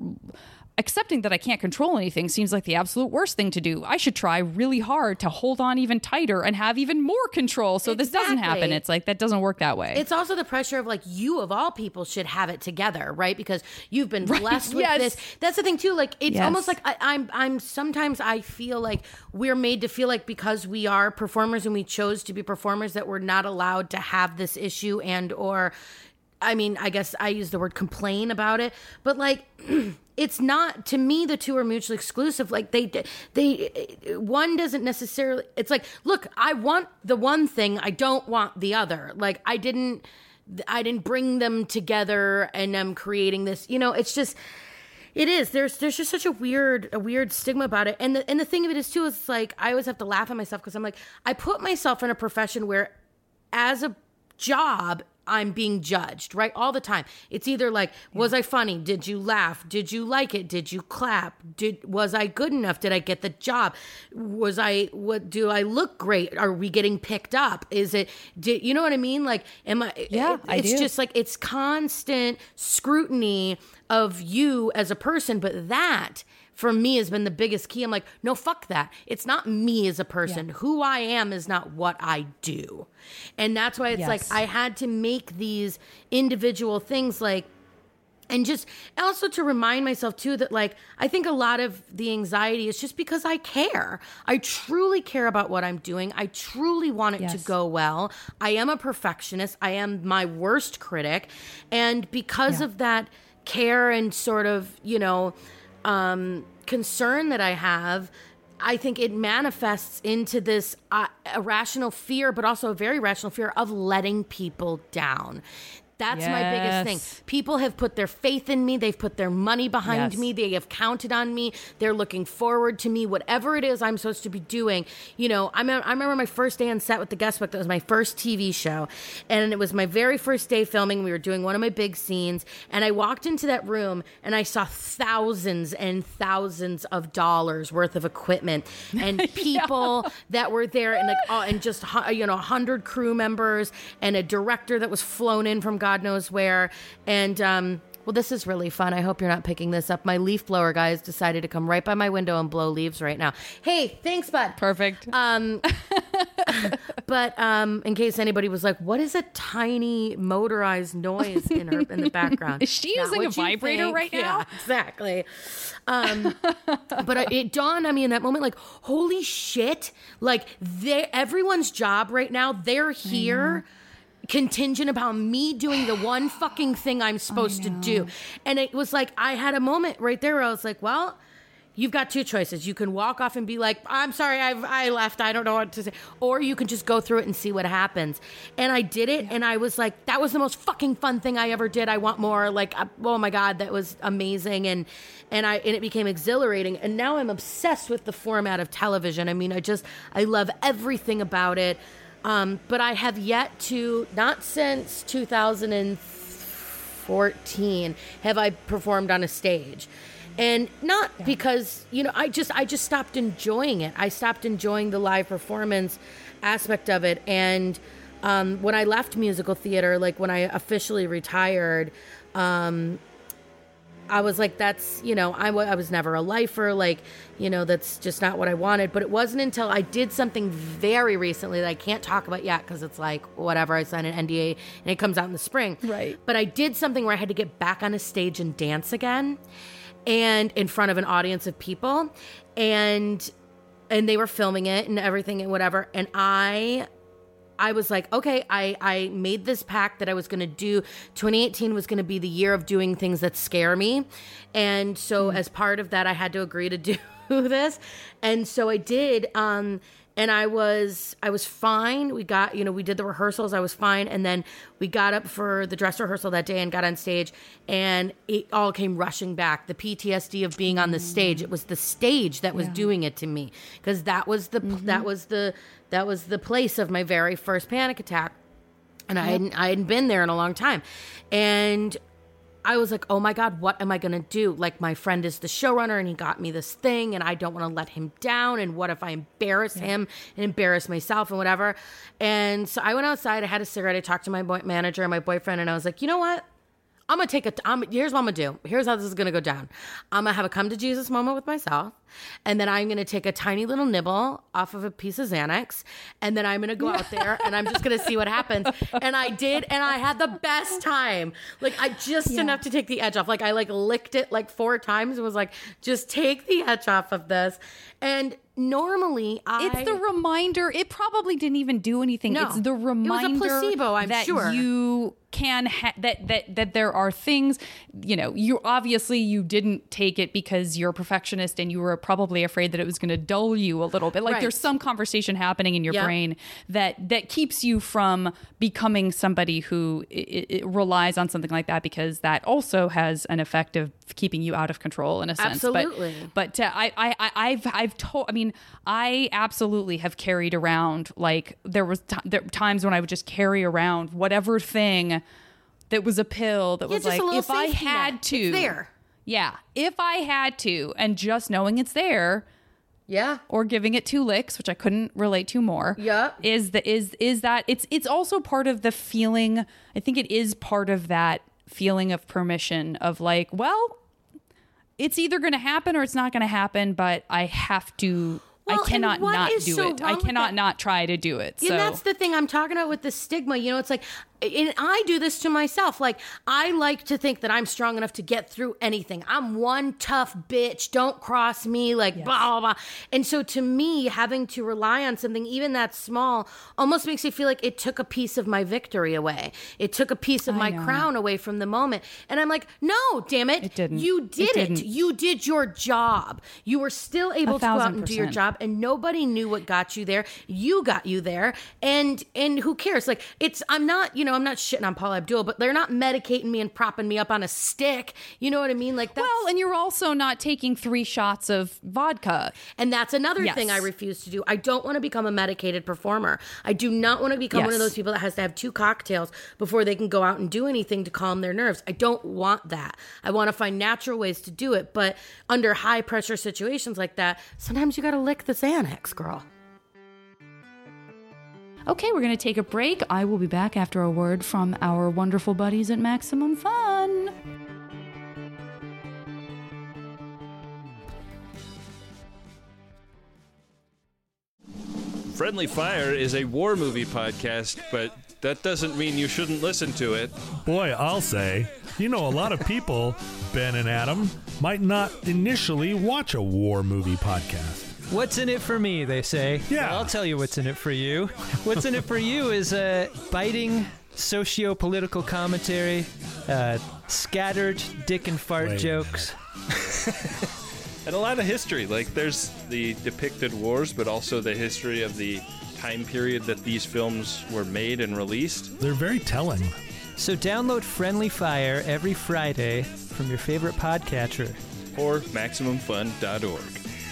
accepting that I can't control anything seems like the absolute worst thing to do. I should try really hard to hold on even tighter and have even more control so exactly. this doesn't happen. It's like, that doesn't work that way. It's also the pressure of like, you of all people should have it together, right? Because you've been right. blessed with yes. this. That's the thing too. Like, it's yes. almost like I, I'm, I'm sometimes I feel like we're made to feel like because we are performers and we chose to be performers that we're not allowed to have this issue and, or, I mean, I guess I use the word complain about it, but like, it's not, to me, the two are mutually exclusive. Like they, they, one doesn't necessarily, it's like, look, I want the one thing, I don't want the other. Like I didn't, I didn't bring them together and I'm creating this, you know, it's just, it is, there's, there's just such a weird, a weird stigma about it. And the, and the thing of it is too, is like, I always have to laugh at myself because I'm like, I put myself in a profession where as a job, I'm being judged, right? All the time. It's either like, yeah. was I funny? Did you laugh? Did you like it? Did you clap? Did, was I good enough? Did I get the job? Was I, what, do I look great? Are we getting picked up? Is it, did, you know what I mean? Like, am I, yeah, it, I it's do. just like, it's constant scrutiny of you as a person, but that for me has been the biggest key. I'm like, no, fuck that. It's not me as a person. Yeah. Who I am is not what I do. And that's why it's yes. like, I had to make these individual things like, and just also to remind myself too, that like, I think a lot of the anxiety is just because I care. I truly care about what I'm doing. I truly want it yes. to go well. I am a perfectionist. I am my worst critic. And because yeah. of that care and sort of, you know, um, concern that I have, I think it manifests into this uh, irrational fear, but also a very rational fear of letting people down. That's yes. my biggest thing. People have put their faith in me. They've put their money behind yes. me. They have counted on me. They're looking forward to me. Whatever it is I'm supposed to be doing. You know, I, me- I remember my first day on set with The Guest Book. That was my first T V show. And it was my very first day filming. We were doing one of my big scenes. And I walked into that room and I saw thousands and thousands of dollars worth of equipment. And people yeah. that were there and like, oh, and just, you know, one hundred crew members and a director that was flown in from God knows where. And um well, this is really fun. I hope you're not picking this up. My leaf blower guys decided to come right by my window and blow leaves right now. Hey, thanks, bud. Perfect. Um but um in case anybody was like, what is a tiny motorized noise in her in the background? Is she not using a vibrator think. right now? Yeah, exactly. Um but it dawned on me in that moment, like, holy shit, like they everyone's job right now, they're here contingent upon me doing the one fucking thing I'm supposed to do. And it was like, I had a moment right there where I was like, well, you've got two choices. You can walk off and be like, I'm sorry, I've, I left. I don't know what to say. Or you can just go through it and see what happens. And I did it. And I was like, that was the most fucking fun thing I ever did. I want more. Like, oh my God, that was amazing. And, and I, and it became exhilarating. And now I'm obsessed with the format of television. I mean, I just, I love everything about it. Um, but I have yet to, not since two thousand fourteen, have I performed on a stage. And not yeah. because, you know, I just I just stopped enjoying it. I stopped enjoying the live performance aspect of it. And um, when I left musical theater, like when I officially retired, um, I was like, that's, you know, I, w- I was never a lifer. Like, you know, that's just not what I wanted. But it wasn't until I did something very recently that I can't talk about yet because it's like, whatever, I signed an N D A and it comes out in the spring. Right. But I did something where I had to get back on a stage and dance again. And in front of an audience of people, and and they were filming it and everything and whatever. And I, I was like, okay, I, I made this pact that I was going to do. twenty eighteen was going to be the year of doing things that scare me. And so mm. as part of that, I had to agree to do this. And so I did. Um, And I was, I was fine. We got, you know, we did the rehearsals. I was fine. And then we got up for the dress rehearsal that day and got on stage, and it all came rushing back. The P T S D of being on the stage. It was the stage that was yeah. doing it to me, because that was the, mm-hmm. that was the, that was the place of my very first panic attack. And yep. I hadn't, I hadn't been there in a long time. And I was like, oh my God, what am I going to do? Like, my friend is the showrunner and he got me this thing and I don't want to let him down. And what if I embarrass yeah. him and embarrass myself and whatever? And so I went outside, I had a cigarette, I talked to my boy- manager and my boyfriend, and I was like, you know what? I'm going to take a, I'm, here's what I'm going to do. Here's how this is going to go down. I'm going to have a come to Jesus moment with myself. And then I'm going to take a tiny little nibble off of a piece of Xanax. And then I'm going to go out there and I'm just going to see what happens. And I did. And I had the best time. Like, I just yeah. enough to take the edge off. Like, I like licked it like four times and was like, just take the edge off of this. And normally I... It's the reminder. It probably didn't even do anything. No, it's the reminder. It was a placebo, I'm that sure. you can ha- that that that there are things, you know, you obviously you didn't take it because you're a perfectionist and you were probably afraid that it was going to dull you a little bit. Like right. there's some conversation happening in your yep. brain that that keeps you from becoming somebody who it, it relies on something like that, because that also has an effect of keeping you out of control in a sense. Absolutely. But, but uh, I, I, I've, I've told, I mean, I absolutely have carried around, like there was t- there times when I would just carry around whatever thing that was a pill that yeah, was like, if I had net. to, it's there. Yeah. If I had to, and just knowing it's there. Yeah. Or giving it two licks, which I couldn't relate to more. Yeah. Is the, is, is that it's, it's also part of the feeling. I think it is part of that feeling of permission of like, well, it's either going to happen or it's not going to happen, but I have to, well, I cannot not do so it. I cannot not try to do it. Yeah, so that's the thing I'm talking about with the stigma. You know, it's like, and I do this to myself. Like, I like to think that I'm strong enough to get through anything. I'm one tough bitch. Don't cross me. Like, yes. blah, blah, blah. And so to me, having to rely on something even that small almost makes me feel like it took a piece of my victory away. It took a piece of I my know. crown away from the moment. And I'm like, no, damn it. It didn't. You did it. it. Didn't. You did your job. You were still able A to go out and thousand do your percent. job, and nobody knew what got you there. You got you there. And, and who cares? Like, it's, I'm not, you know, I'm not shitting on Paula Abdul, but they're not medicating me and propping me up on a stick. You know what I mean? Like, that's, well, and you're also not taking three shots of vodka. and that's another Yes. thing I refuse to do. I don't want to become a medicated performer. I do not want to become Yes. one of those people that has to have two cocktails before they can go out and do anything to calm their nerves. I don't want that. I want to find natural ways to do it, but under high pressure situations like that, sometimes you got to lick the Xanax, girl. Okay, we're going to take a break. I will be back after a word from our wonderful buddies at Maximum Fun. Friendly Fire is a war movie podcast, but that doesn't mean you shouldn't listen to it. Boy, I'll say, you know, a lot of people, Ben and Adam, might not initially watch a war movie podcast. What's in it for me, they say. Yeah. Well, I'll tell you what's in it for you. What's in it for you is uh, biting socio-political commentary, uh, scattered dick and fart Wait a jokes. And a lot of history. Like, there's the depicted wars, but also the history of the time period that these films were made and released. They're very telling. So download Friendly Fire every Friday from your favorite podcatcher. Or Maximum Fun dot org.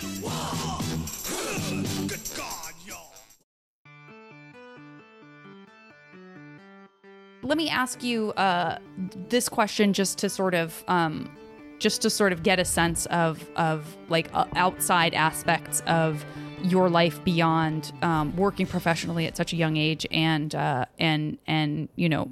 Let me ask you uh, this question just to sort of um, just to sort of get a sense of of like uh, outside aspects of your life beyond um, working professionally at such a young age and uh, and and you know,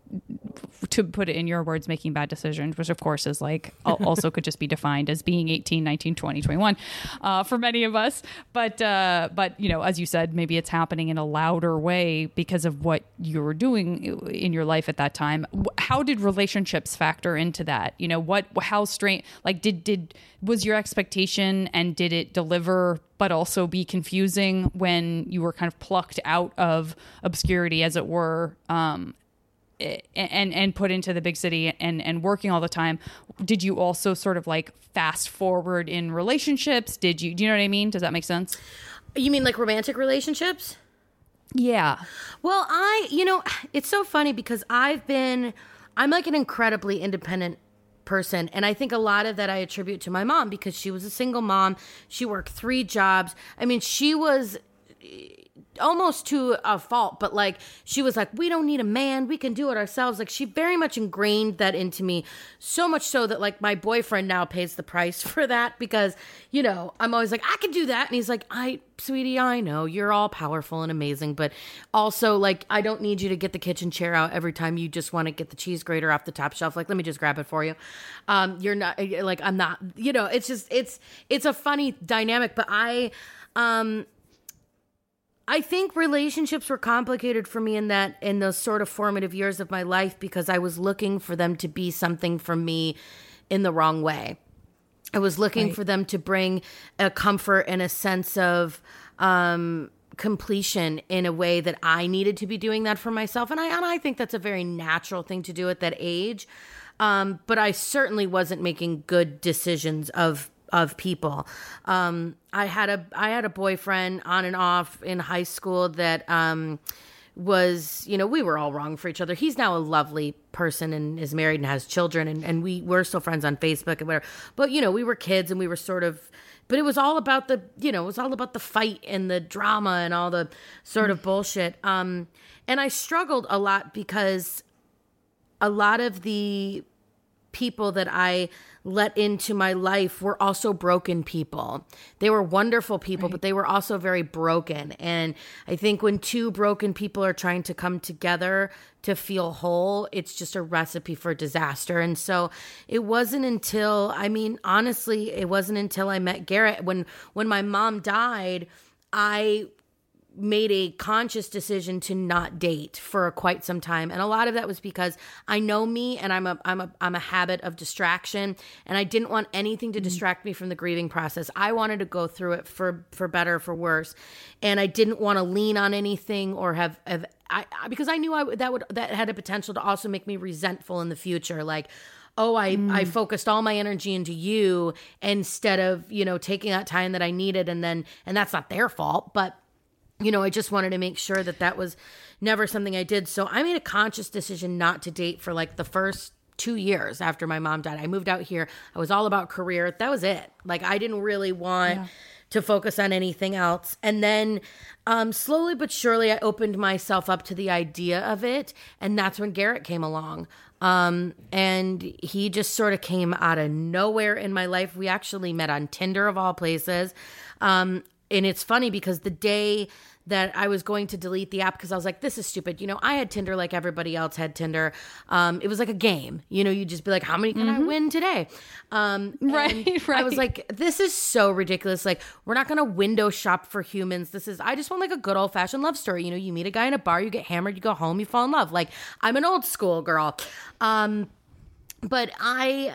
to put it in your words, making bad decisions, which of course is like also could just be defined as being eighteen, nineteen, twenty, twenty-one uh, for many of us. But uh, but you know, as you said, maybe it's happening in a louder way because of what you were doing in your life at that time. How did relationships factor into that? You know, what how strange like did did was your expectation and did it deliver? But also be confusing when you were kind of plucked out of obscurity, as it were, um, and and put into the big city and and working all the time. Did you also sort of like fast forward in relationships? Did you? Do you know what I mean? Does that make sense? You mean like romantic relationships? Yeah. Well, I, you know, it's so funny because I've been, I'm like an incredibly independent person. And I think a lot of that I attribute to my mom because she was a single mom. She worked three jobs. I mean, she was almost to a fault, but like, she was like, we don't need a man. We can do it ourselves. Like, she very much ingrained that into me, so much so that like my boyfriend now pays the price for that because, you know, I'm always like, I can do that. And he's like, I, sweetie, I know you're all powerful and amazing, but also like, I don't need you to get the kitchen chair out every time you just want to get the cheese grater off the top shelf. Like, let me just grab it for you. Um, you're not like, I'm not, you know, it's just, it's, it's a funny dynamic, but I, um, I think relationships were complicated for me in that in those sort of formative years of my life because I was looking for them to be something for me in the wrong way. I was looking right. for them to bring a comfort and a sense of um, completion in a way that I needed to be doing that for myself. And I and I think that's a very natural thing to do at that age. Um, but I certainly wasn't making good decisions of of people. Um, I had a, I had a boyfriend on and off in high school that, um, was, you know, we were all wrong for each other. He's now a lovely person and is married and has children and, and we were still friends on Facebook and whatever. But, you know, we were kids and we were sort of, but it was all about the, you know, it was all about the fight and the drama and all the sort of bullshit. Um, and I struggled a lot because a lot of the people that I let into my life were also broken people. They were wonderful people, right. but they were also very broken. And I think when two broken people are trying to come together to feel whole, it's just a recipe for disaster. And so it wasn't until, I mean, honestly, it wasn't until I met Garrett. When, when my mom died, I made a conscious decision to not date for quite some time. And a lot of that was because I know me and I'm a, I'm a, I'm a habit of distraction and I didn't want anything to distract me from the grieving process. I wanted to go through it for, for better, for worse. And I didn't want to lean on anything or have, have I, because I knew I that would, that had a potential to also make me resentful in the future. Like, oh, I, mm. I focused all my energy into you instead of, you know, taking that time that I needed. And then, and that's not their fault, but you know, I just wanted to make sure that that was never something I did. So I made a conscious decision not to date for like the first two years after my mom died. I moved out here. I was all about career. That was it. Like I didn't really want yeah. to focus on anything else. And then um, slowly but surely I opened myself up to the idea of it. And that's when Garrett came along. Um, and he just sort of came out of nowhere in my life. We actually met on Tinder of all places. Um, and it's funny because the day that I was going to delete the app because I was like, this is stupid. You know, I had Tinder like everybody else had Tinder. Um, it was like a game. You know, you just be like, how many can mm-hmm. I win today? Um, right, right. I was like, this is so ridiculous. Like, we're not going to window shop for humans. This is, I just want like a good old fashioned love story. You know, you meet a guy in a bar, you get hammered, you go home, you fall in love. Like, I'm an old school girl. Um, but I...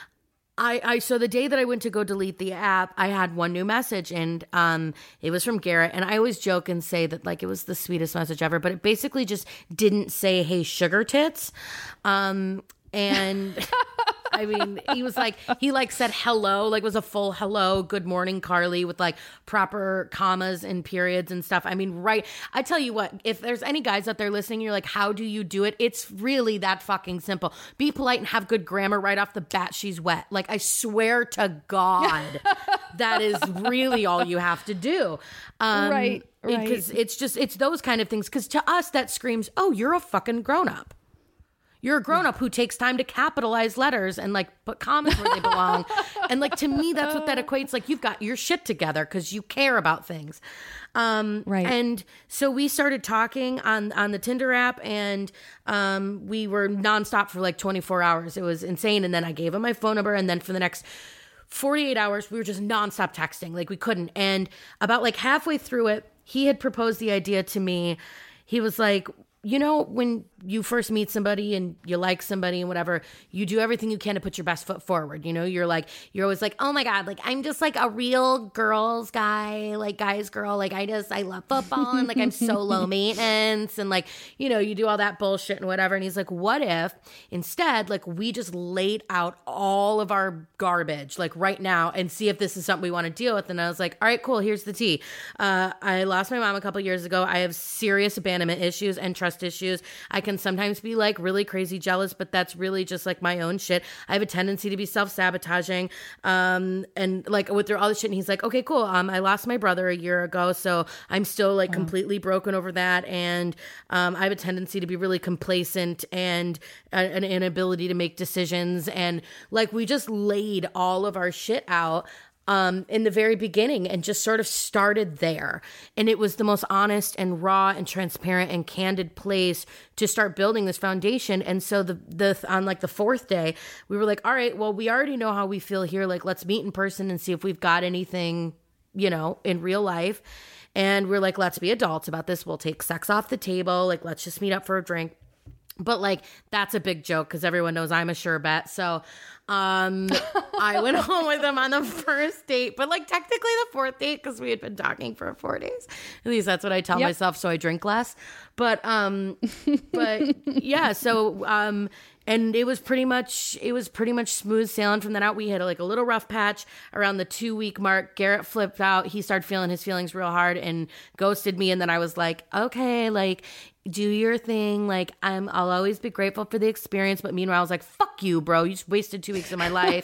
I, I so the day that I went to go delete the app, I had one new message and um it was from Garrett. And I always joke and say that like it was the sweetest message ever, but it basically just didn't say, hey, sugar tits. Um and I mean, he was like, he like said hello, like was a full hello, good morning, Carly, with like proper commas and periods and stuff. I mean, right. I tell you what, if there's any guys out there listening, you're like, how do you do it? It's really that fucking simple. Be polite and have good grammar right off the bat. She's wet. Like, I swear to God, that is really all you have to do. Um, Right, right. Because it's just, it's those kind of things. Because to us, that screams, oh, you're a fucking grown up. You're a grown up who takes time to capitalize letters and like put commas where they belong. And like, to me, that's what that equates. Like, you've got your shit together because you care about things. Um, Right. And so we started talking on, on the Tinder app, and um, we were nonstop for like twenty-four hours. It was insane. And then I gave him my phone number. And then for the next forty-eight hours, we were just nonstop texting. Like, we couldn't. And about like halfway through it, he had proposed the idea to me. He was like, you know, when you first meet somebody and you like somebody and whatever, you do everything you can to put your best foot forward. You know, you're like, you're always like, oh my God, like, I'm just like a real girls guy, like guys girl. Like, I just, I love football and like, I'm so low maintenance. And like, you know, you do all that bullshit and whatever. And he's like, what if instead, like, we just laid out all of our garbage, like right now, and see if this is something we want to deal with. And I was like, all right, cool. Here's the tea. Uh, I lost my mom a couple years ago. I have serious abandonment issues and trust issues. I can sometimes be like really crazy jealous, but that's really just like my own shit. I have a tendency to be self-sabotaging. Um, and like with all this shit. And he's like, okay, cool. Um, I lost my brother a year ago. So I'm still like completely broken over that. And um, I have a tendency to be really complacent and uh, an inability to make decisions. And like, we just laid all of our shit out Um, in the very beginning and just sort of started there. And it was the most honest and raw and transparent and candid place to start building this foundation. And so the the on like the fourth day, we were like, all right, well, we already know how we feel here. Like, let's meet in person and see if we've got anything, you know, in real life. And we're like, let's be adults about this. We'll take sex off the table. Like, let's just meet up for a drink. But like, that's a big joke because everyone knows I'm a sure bet. So um, I went home with him on the first date, but like technically the fourth date because we had been talking for four days. At least that's what I tell Yep. myself. So I drink less. But um, but yeah. So um, and it was pretty much it was pretty much smooth sailing from then out. We had like a little rough patch around the two week mark. Garrett flipped out. He started feeling his feelings real hard and ghosted me. And then I was like, okay, like, do your thing. Like, I'm, I'll always be grateful for the experience. But meanwhile, I was like, fuck you, bro. You just wasted two weeks of my life.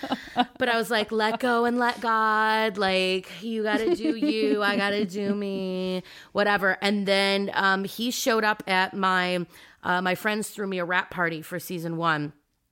But I was like, let go and let God. Like, you got to do you. I got to do me. Whatever. And then um, he showed up at my, uh, my friends threw me a rap party for season one.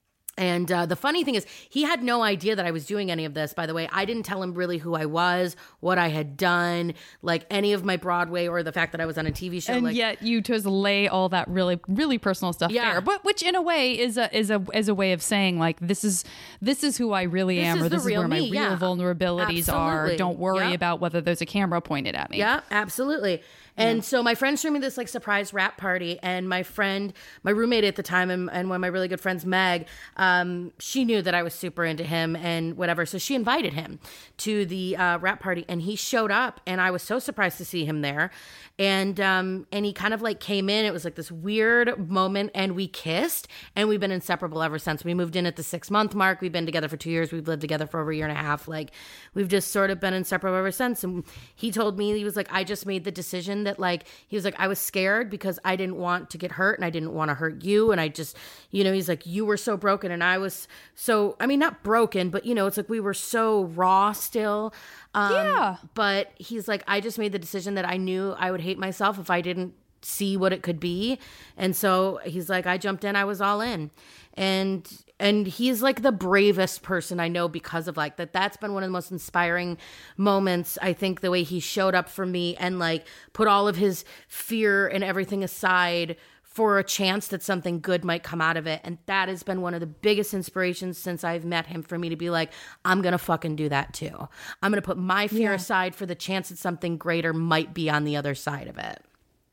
And uh, the funny thing is, he had no idea that I was doing any of this, by the way. I didn't tell him really who I was, what I had done, like any of my Broadway or the fact that I was on a T V show. And like, yet you just lay all that really, really personal stuff Yeah. there. But which, in a way, is a is a is a way of saying like this is this is who I really This am, is or the this is real where my me, real yeah. vulnerabilities Absolutely. are. Don't worry Yep. about whether there's a camera pointed at me. Yeah, absolutely. And yeah. so my friends threw me this like surprise rap party, and my friend, my roommate at the time, and, and one of my really good friends, Meg, um, she knew that I was super into him and whatever. So she invited him to the uh, rap party, and he showed up, and I was so surprised to see him there. And um, and he kind of like came in. It was like this weird moment, and we kissed, and we've been inseparable ever since. We moved in at the six month mark. We've been together for two years. We've lived together for over a year and a half. Like, we've just sort of been inseparable ever since. And he told me, he was like, I just made the decision that like, he was like, I was scared because I didn't want to get hurt and I didn't want to hurt you. And I just, you know, he's like, you were so broken and I was so, I mean, not broken, but you know, it's like we were so raw still. Um, Yeah. But he's like, I just made the decision that I knew I would hate myself if I didn't see what it could be. And so he's like, I jumped in, I was all in. And and he's like the bravest person I know because of like that. That's been one of the most inspiring moments. I think the way he showed up for me and like put all of his fear and everything aside for a chance that something good might come out of it. And that has been one of the biggest inspirations since I've met him for me to be like, I'm going to fucking do that too. I'm going to put my fear Yeah. aside for the chance that something greater might be on the other side of it.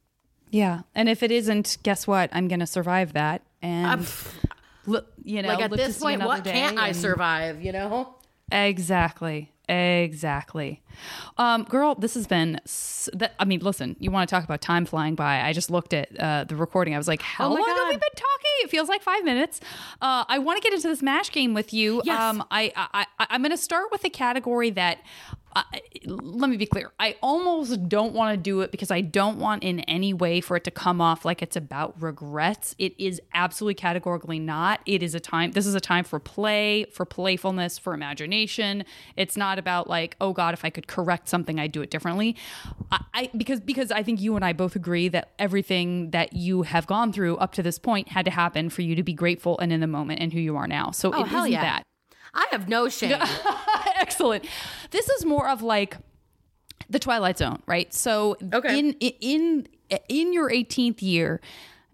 Yeah. And if it isn't, guess what? I'm going to survive that. And, I'm- look, you know, like at live to this see point, another what day can't I and- survive, you know? Exactly. Exactly. Um, girl, this has been, s- that, I mean, listen, you want to talk about time flying by. I just looked at uh, the recording. I was like, how Oh my long have God. we been talking? It feels like five minutes. Uh, I want to get into this MASH game with you. Yes. Um, I, I, I, I'm going to start with a category that, uh, let me be clear. I almost don't want to do it because I don't want in any way for it to come off like it's about regrets. It is absolutely categorically not. It is a time, this is a time for play, for playfulness, for imagination. It's not about like, oh God, if I could correct something, I'd do it differently. I, I because because I think you and I both agree that everything that you have gone through up to this point had to happen for you to be grateful and in the moment and who you are now. So Oh, it hell isn't yeah. that. I have no shame. Excellent. This is more of like the Twilight Zone, right? So Okay. in in in your eighteenth year,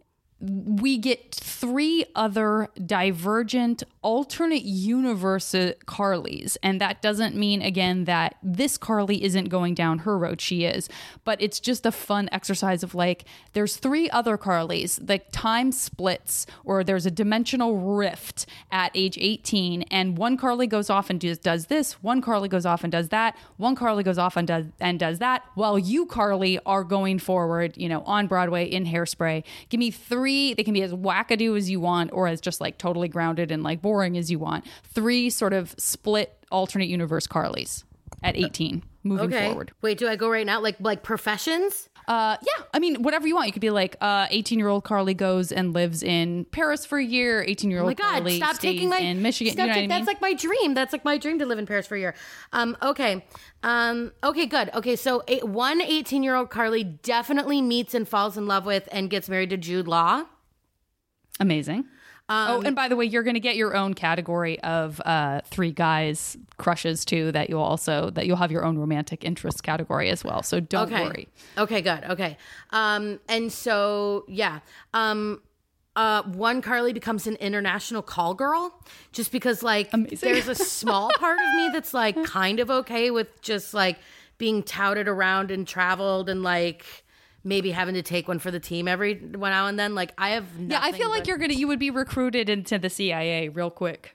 we get three other divergent alternate universe Carlys. And that doesn't mean, again, that this Carly isn't going down her road. She is. But it's just a fun exercise of like, there's three other Carlys. Like time splits or there's a dimensional rift at age eighteen. And one Carly goes off and does, does this. One Carly goes off and does that. One Carly goes off and does, and does that. While you, Carly, are going forward, you know, on Broadway in Hairspray. Give me three. They can be as wackadoo as you want or as just like totally grounded and like boring as you want. Three sort of split alternate universe Carlys at eighteen moving Okay. forward. Wait, do I go right now? Like like professions? Uh, yeah, I mean, whatever you want. You could be like, uh, eighteen-year-old Carly goes and lives in Paris for a year. Oh my eighteen-year-old God! Carly Stop stays taking my in Michigan. Stop You know ta- what I That's mean? like my dream. That's like my dream to live in Paris for a year. Um. Okay. Um. Okay. Good. Okay. So a, one eighteen-year-old Carly definitely meets and falls in love with and gets married to Jude Law. Amazing. oh, and by the way, you're going to get your own category of uh, three guys crushes too. That you'll also that you'll have your own romantic interest category as well. So don't Okay. worry. Okay, good. Okay. Um, and so yeah. Um, uh, one Carly becomes an international call girl just because like Amazing. there's a small part of me that's like kind of okay with just like being touted around and traveled and like maybe having to take one for the team every now and then. Like I have Yeah, I feel like you're gonna you would be recruited into the C I A real quick.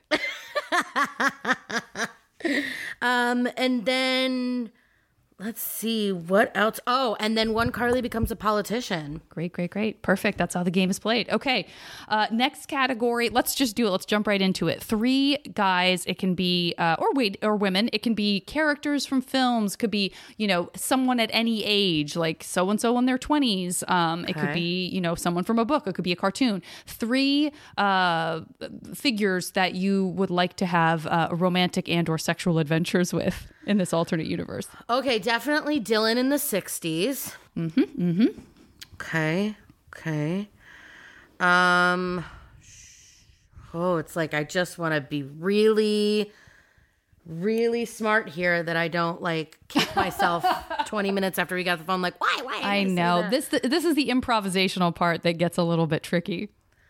Um, and then let's see what else. Oh, and then one Carly becomes a politician. Great, great, great. Perfect. That's how the game is played. Okay. Uh, next category. Let's just do it. Let's jump right into it. Three guys. It can be, uh, or wait, or women. It can be characters from films. Could be, you know, someone at any age, like so and so in their twenties. Um, It could Okay. be, you know, someone from a book. It could be a cartoon. Three uh, figures that you would like to have uh, romantic and or sexual adventures with in this alternate universe. Okay, definitely Dylan in the sixties. Mm-hmm. Mm-hmm. Okay. Okay. Um Oh, it's like I just want to be really, really smart here that I don't like kick myself twenty minutes after we got the phone. Like, why? Why? did I say know that? this. This is the improvisational part that gets a little bit tricky.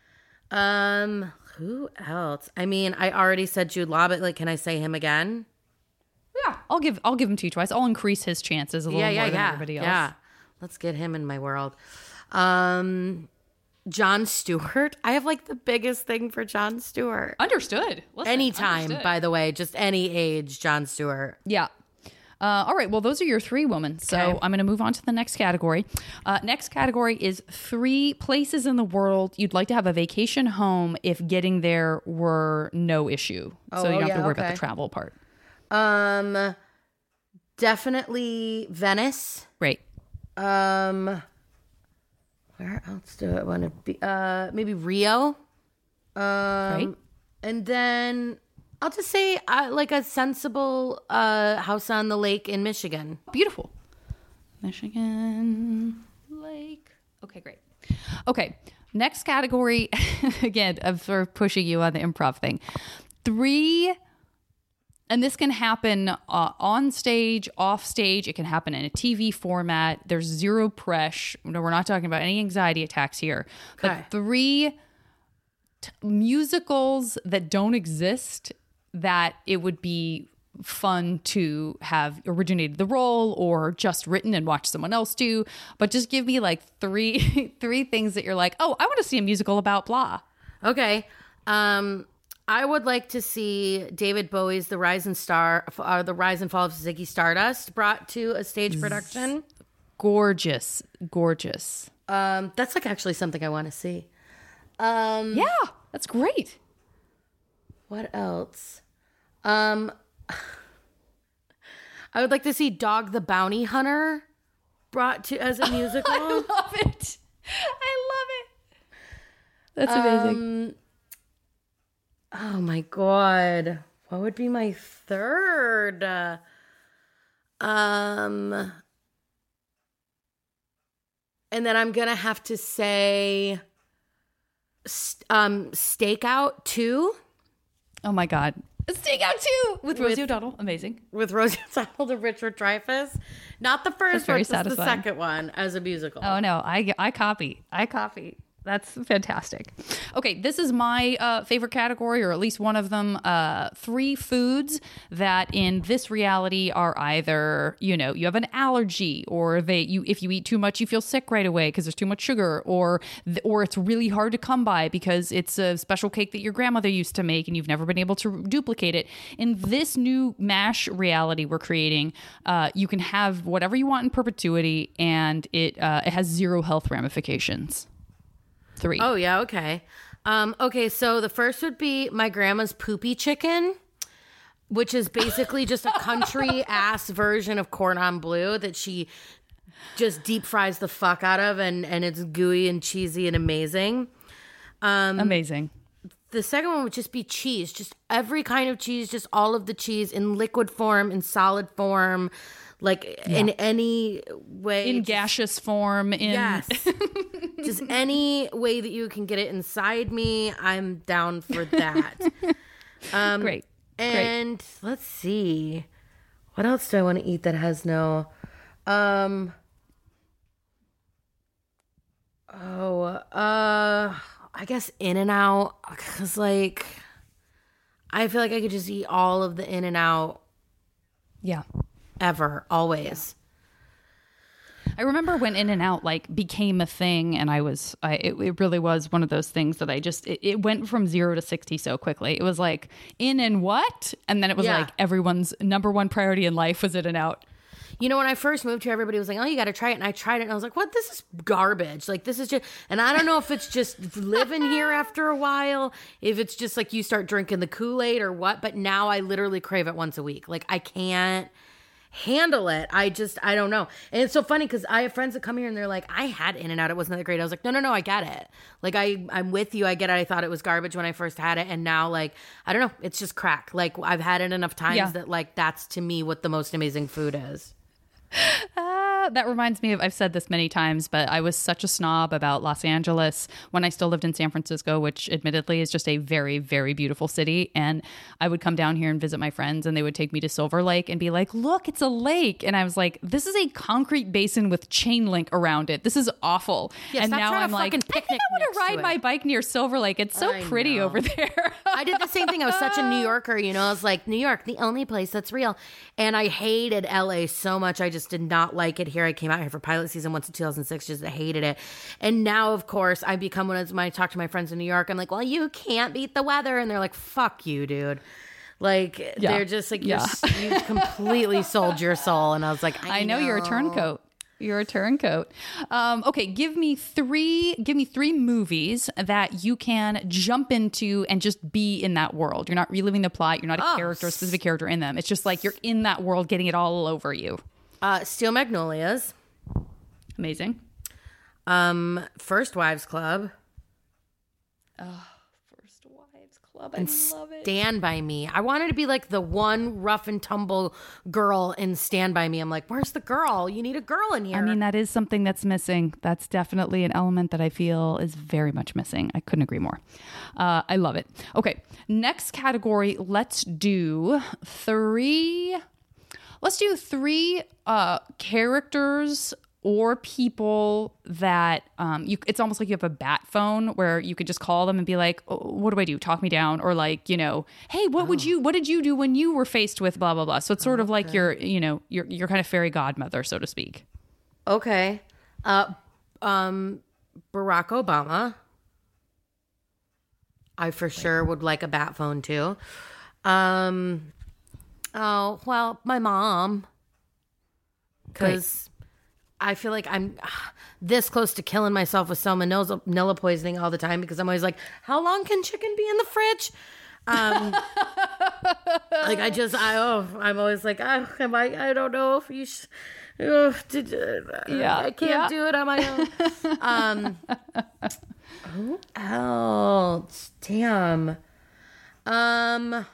Um, who else? I mean, I already said Jude Law, but like, can I say him again? Yeah, I'll give I'll give him to you twice. I'll increase his chances a little Yeah, yeah, more than yeah. everybody else. Yeah. Let's get him in my world. Um, Jon Stewart. I have like the biggest thing for Jon Stewart. Understood. Listen, Anytime, understood. by the way, just any age, Jon Stewart. Yeah. Uh, all right. Well, those are your three women. So Okay. I'm going to move on to the next category. Uh, next category is three places in the world you'd like to have a vacation home if getting there were no issue. So Oh, you don't have yeah, to worry about okay. the travel part. Um, definitely Venice. Great. Um, where else do I want to be? Uh, maybe Rio. Um, Great. and then I'll just say uh, like a sensible uh house on the lake in Michigan. Beautiful. Michigan Lake. Okay, great. Okay, next category. Again, I'm sort of pushing you on the improv thing. Three, and this can happen uh, on stage, off stage. It can happen in a T V format. There's zero pressure. No, we're not talking about any anxiety attacks here. Okay. But three t- musicals that don't exist that it would be fun to have originated the role or just written and watch someone else do, but just give me like three three things that you're like, oh, I want to see a musical about blah. Okay. Um, I would like to see David Bowie's "The Rise and Star," uh, "The Rise and Fall of Ziggy Stardust" brought to a stage production. Gorgeous, gorgeous. Um, that's like actually something I want to see. Um, Yeah, that's great. What else? Um, I would like to see Dog the Bounty Hunter brought to as a musical. I love it. I love it. That's amazing. Um, oh my god, what would be my third? Uh, um, and then I'm gonna have to say, st- um, Stakeout two. Oh my god. Stakeout two with Rosie With- O'Donnell. Amazing. With Rosie O'Donnell and Richard Dreyfuss. Not the That's first very one, just the satisfying. second one as a musical. Oh no, I I copy. I copy. That's fantastic. Okay, this is my uh, favorite category, or at least one of them. Uh, three foods that in this reality are either, you know, you have an allergy, or they you if you eat too much, you feel sick right away because there's too much sugar, or th- or it's really hard to come by because it's a special cake that your grandmother used to make and you've never been able to duplicate it. In this new MASH reality we're creating, uh, you can have whatever you want in perpetuity, and it uh, it has zero health ramifications. Three. Oh, yeah, okay. Um, okay, so the first would be my grandma's poopy chicken, which is basically just a country ass version of cordon bleu that she just deep fries the fuck out of, and, and it's gooey and cheesy and amazing. Um, Amazing. The second one would just be cheese, just every kind of cheese, just all of the cheese in liquid form, in solid form, like in any way. In just- gaseous form. In Yes. Just any way that you can get it inside me, I'm down for that. Um, Great. And let's see. What else do I want to eat that has no... Um, oh, uh, I guess In-N-Out. Because, like, I feel like I could just eat all of the In-N-Out Yeah. ever, always. I remember when In-N-Out like became a thing, and I was, I it, it really was one of those things that I just it, it went from zero to sixty so quickly. It was like in and what, and then it was Yeah. like everyone's number one priority in life was In-N-Out. You know, when I first moved here, everybody was like, oh, you got to try it. And I tried it, and I was like, what? This is garbage. Like, this is just... And I don't know if it's just living here after a while, if it's just like you start drinking the Kool-Aid or what. But now I literally crave it once a week. Like, I can't handle it. I just, I don't know. And it's so funny because I have friends that come here and they're like, I had In-N-Out. It wasn't that great. I was like, no, no, no, I get it. Like, I, I'm with you. I get it. I thought it was garbage when I first had it. And now, like, I don't know. It's just crack. Like, I've had it enough times Yeah. that, like, that's to me what the most amazing food is. Uh, that reminds me of, I've said this many times, but I was such a snob about Los Angeles when I still lived in San Francisco, which admittedly is just a very, very beautiful city. And I would come down here and visit my friends, and they would take me to Silver Lake and be like, look, it's a lake. And I was like, this is a concrete basin with chain link around it. This is awful. Yeah, and stop now trying to I'm like, I fucking think picnic I want next to ride to my it. bike near Silver Lake. It's so I pretty know. over there. I did the same thing. I was such a New Yorker, you know. I was like, New York, the only place that's real. And I hated L A so much. I just did not like it here. I came out here for pilot season once in two thousand six, just hated it. And now, of course, I become one of when I talk to my friends in New York, I'm like, well, you can't beat the weather. And they're like, fuck you, dude. Like, Yeah. they're just like, Yeah. you're, you completely sold your soul. And I was like, I, I know, you're a turncoat. You're a turncoat. Um, okay, give me three. Give me three movies that you can jump into and just be in that world. You're not reliving the plot. You're not a Oh, character, a specific character in them. It's just like you're in that world, getting it all over you. Uh, Steel Magnolias. Amazing. Um, First Wives Club. First Wives Club. I And love it. Stand By Me. I wanted to be like the one rough and tumble girl in Stand By Me. I'm like, where's the girl? You need a girl in here. I mean, that is something that's missing. That's definitely an element that I feel is very much missing. I couldn't agree more. Uh, I love it. Okay, next category. Let's do three. Let's do three uh, characters or people that um, you. It's almost like you have a bat phone where you could just call them and be like, oh, "What do I do? Talk me down," or like, you know, "Hey, what would you? What did you do when you were faced with blah blah blah?" So it's sort of like your, you know, your your kind of fairy godmother, so to speak. okay. Uh, um, Barack Obama. I for sure would like a bat phone too. Um, oh, well, my mom. Because I feel like I'm uh, this close to killing myself with salmonella poisoning all the time because I'm always like, how long can chicken be in the fridge? Um, like I just, I, oh, I'm always like, oh, am I, I don't know if you should. Oh, did, uh, Yeah, I can't yeah. do it on my own. Um, who else? Damn. Um,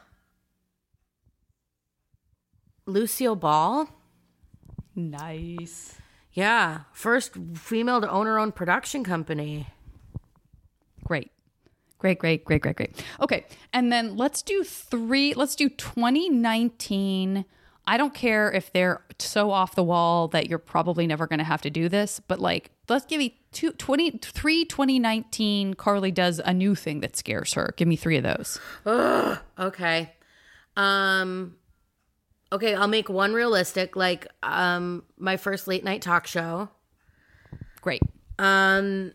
Lucille Ball. Nice. Yeah, first female to own her own production company. Great. Great, great, great, great, great. Okay. And then let's do three, let's do twenty nineteen. I don't care if they're so off the wall that you're probably never going to have to do this, but like, let's give me two, twenty, three twenty nineteen. Carly does a new thing that scares her. Give me three of those. Ugh, okay. Um, okay, I'll make one realistic, like um, my first late night talk show. Great. Um,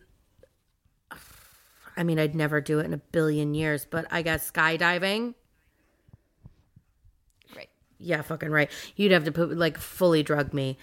I mean, I'd never do it in a billion years, but I guess skydiving. Great. Yeah, fucking right. You'd have to put like fully drug me.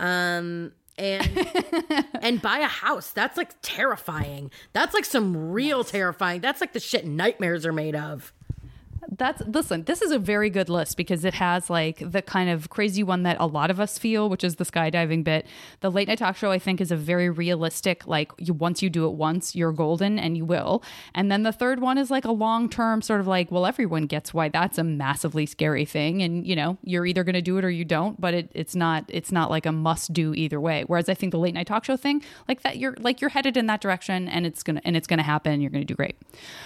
Um, and and buy a house. That's like terrifying. That's like some real terrifying. That's like the shit nightmares are made of. That's listen, this is a very good list because it has like the kind of crazy one that a lot of us feel, which is the skydiving bit. The late night talk show, I think, is a very realistic, like you once you do it once, you're golden and you will. And then the third one is like a long-term sort of like, well, everyone gets why that's a massively scary thing. And you know, you're either gonna do it or you don't, but it, it's not it's not like a must do either way. Whereas I think the late night talk show thing, like that you're like you're headed in that direction and it's gonna and it's gonna happen, you're gonna do great.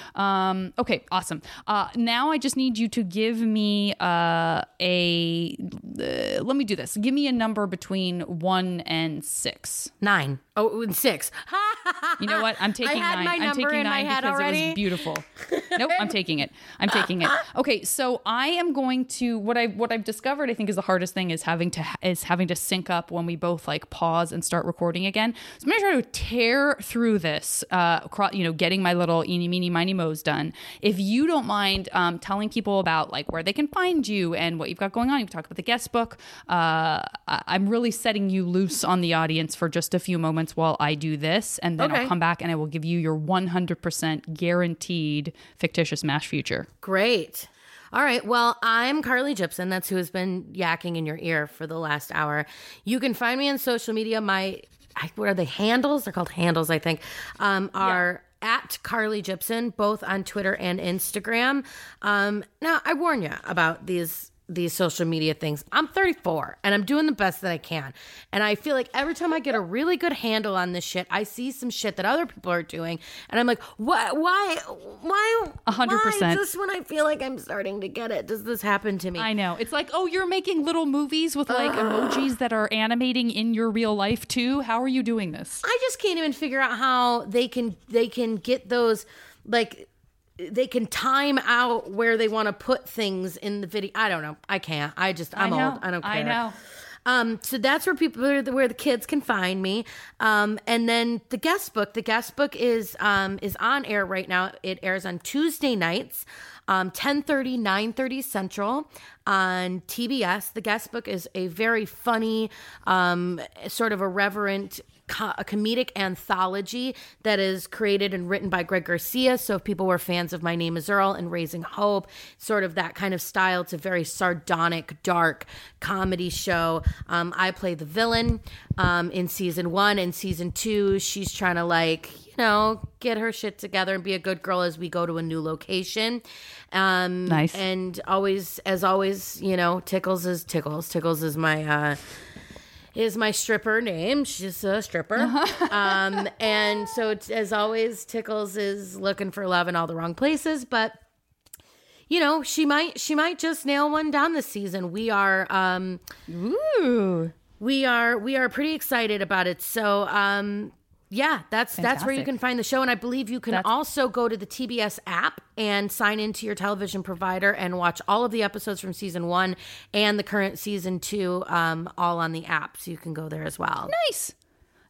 Um, okay, awesome. Uh now I just need you to give me uh, a. Uh, let me do this. Give me a number between one and six. Nine. Oh, and six. You know what? I'm taking I had nine. my I'm number taking in nine my head because already. it was beautiful. Nope, I'm taking it. I'm taking it. Okay, so I am going to what I what I've discovered. I think is the hardest thing is having to is having to sync up when we both like pause and start recording again. So I'm going to try to tear through this. Uh, across, you know, getting my little eeny meeny miny mo's done. If you don't mind um, telling people about like where they can find you and what you've got going on. You've talked about the guest book. Uh, I- I'm really setting you loose on the audience for just a few moments while I do this. And then Okay. I'll come back and I will give you your one hundred percent guaranteed fictitious MASH future. Great. All right. Well, I'm Carly Gypson. That's who has been yakking in your ear for the last hour. You can find me on social media. My, I- what are they? Handles? They're called handles, I think, um, are at Carly Gypson, both on Twitter and Instagram. Um, now, I warn you about these these social media things. I'm thirty-four and I'm doing the best that I can. And I feel like every time I get a really good handle on this shit, I see some shit that other people are doing. And I'm like, what? Why? Why? A hundred why percent. is this when I feel like I'm starting to get it? Does this happen to me? I know. It's like, oh, you're making little movies with like emojis that are animating in your real life too. How are you doing this? I just can't even figure out how they can they can get those like they can time out where they want to put things in the video. I don't know. I can't. I just I'm I know. old. I don't care. I know. Um, so that's where people where the, where the kids can find me. Um, and then the guest book. The guest book is um is on air right now. It airs on Tuesday nights, um, ten thirty, nine thirty Central on T B S. The guest book is a very funny, um, sort of irreverent, co- a comedic anthology that is created and written by Greg Garcia. So if people were fans of My Name is Earl and Raising Hope, sort of that kind of style, it's a very sardonic, dark comedy show. Um, I play the villain um, in season one. And season two, she's trying to like, you know, get her shit together and be a good girl as we go to a new location. Um, Nice. And always, as always, you know, Tickles is Tickles. Tickles is my, uh, is my stripper name. She's a stripper. Um, and so it's, as always, Tickles is looking for love in all the wrong places, but you know, she might, she might just nail one down this season. We are, um, Ooh. we are, we are pretty excited about it. So, um, yeah, that's that's where you Fantastic. can find the show, and I believe you can That's- also go to the T B S app and sign into your television provider and watch all of the episodes from season one and the current season two, um, all on the app. So you can go there as well. Nice.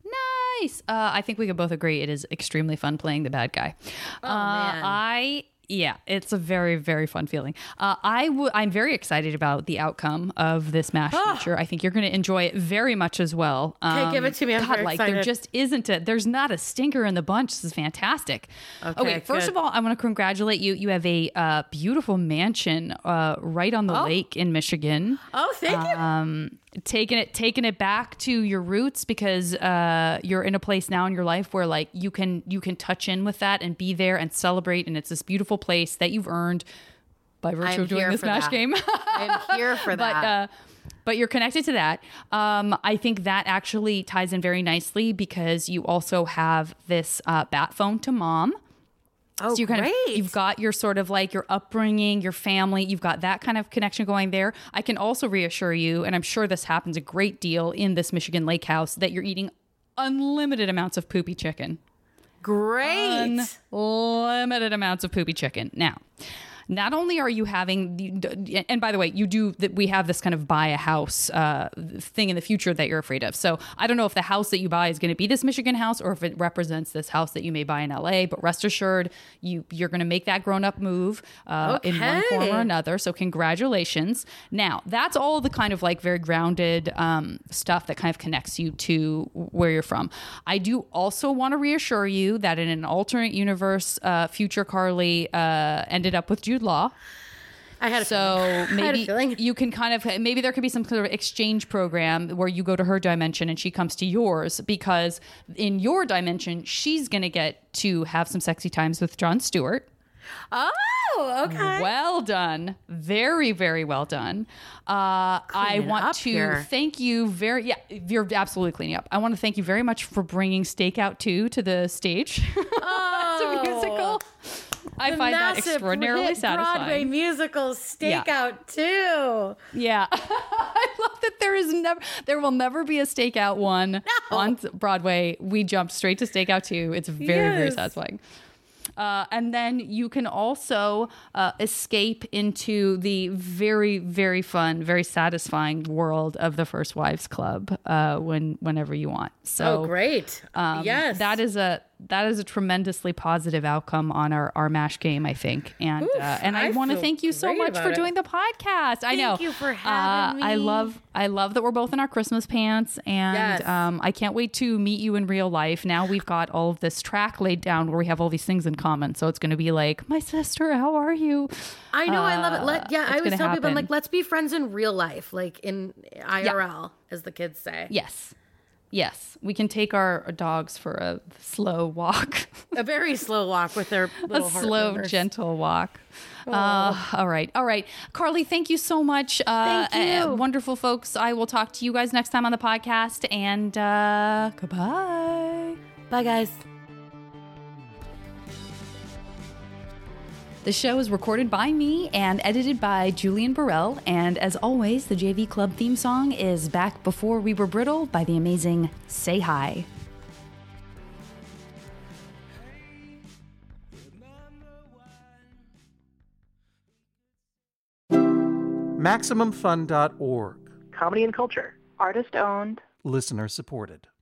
Nice. Uh, I think we could both agree it is extremely fun playing the bad guy. Oh, uh, man. I Yeah, it's a very, very fun feeling. Uh, I w- I'm very excited about the outcome of this MASH Oh. feature. I think you're going to enjoy it very much as well. Um, Okay, give it to me. I'm God, very like there excited. just isn't a, there's not a stinker in the bunch. This is fantastic. Okay, first good. of all, I want to congratulate you. You have a uh, beautiful mansion uh, right on the Oh. lake in Michigan. Oh, thank you. Um, taking it taking it back to your roots because uh, you're in a place now in your life where like you can you can touch in with that and be there and celebrate, and it's this beautiful place that you've earned by virtue I'm of doing here this for MASH that. game. I'm here for but that. uh, but you're connected to that. Um, I think that actually ties in very nicely because you also have this uh, bat phone to mom. oh, So you kind great. of you've got your sort of like your upbringing, your family, you've got that kind of connection going there. I can also reassure you, and I'm sure this happens a great deal in this Michigan lake house, that you're eating unlimited amounts of poopy chicken. great. Unlimited amounts of poopy chicken. Now, not only are you having, the, and by the way, you do that. We have this kind of buy a house uh, thing in the future that you're afraid of. So I don't know if the house that you buy is going to be this Michigan house or if it represents this house that you may buy in L A. But rest assured, you you're going to make that grown up move uh, in one form Okay. or another. So congratulations. Now that's all the kind of like very grounded um, stuff that kind of connects you to where you're from. I do also want to reassure you that in an alternate universe, uh, future Carly uh, ended up with Jude Law. I had a So feeling. I had a maybe feeling. you can kind of maybe there could be some sort of exchange program where you go to her dimension and she comes to yours, because in your dimension she's going to get to have some sexy times with Jon Stewart. Oh, okay. Well done. Very, very well done. Uh, I Cleaning want up to here. thank you very, yeah, you're absolutely cleaning up. I want to thank you very much for bringing Stakeout two to the stage as a musical. I The find that massive extraordinarily hit satisfying. Broadway musical Yeah. Stakeout too. Yeah. I love that there is never, there will never be a Stakeout one on Broadway. We jumped straight to Stakeout two. It's very, very Yes. satisfying. Uh, and then you can also uh, escape into the very, very fun, very satisfying world of the First Wives Club uh, when whenever you want. So Oh, great. um, yes. that is a that is a tremendously positive outcome on our, our MASH game, I think. And Oof, uh, and I, I want to feel thank you so great much about for it. doing the podcast. I know. Thank you for having uh, I me. love I love that we're both in our Christmas pants, and Yes. um, I can't wait to meet you in real life. Now we've got all of this track laid down where we have all these things in common. So it's going to be like, my sister, how are you? I know, I love it. Let, yeah, it's I always gonna tell people, I'm happen. like, let's be friends in real life, like in I R L, as the kids say. Yes. Yes, we can take our dogs for a slow walk. A very slow walk with their a little heart slow, murmurs. gentle walk. Uh, all right. All right. Carly, thank you so much. Uh, Thank you. uh, wonderful folks. I will talk to you guys next time on the podcast. And uh, goodbye. Bye, guys. The show is recorded by me and edited by Julian Burrell. And as always, the J V Club theme song is Back Before We Were Brittle by the amazing Say Hi. Maximum Fun dot org. Comedy and culture. Artist owned. Listener supported.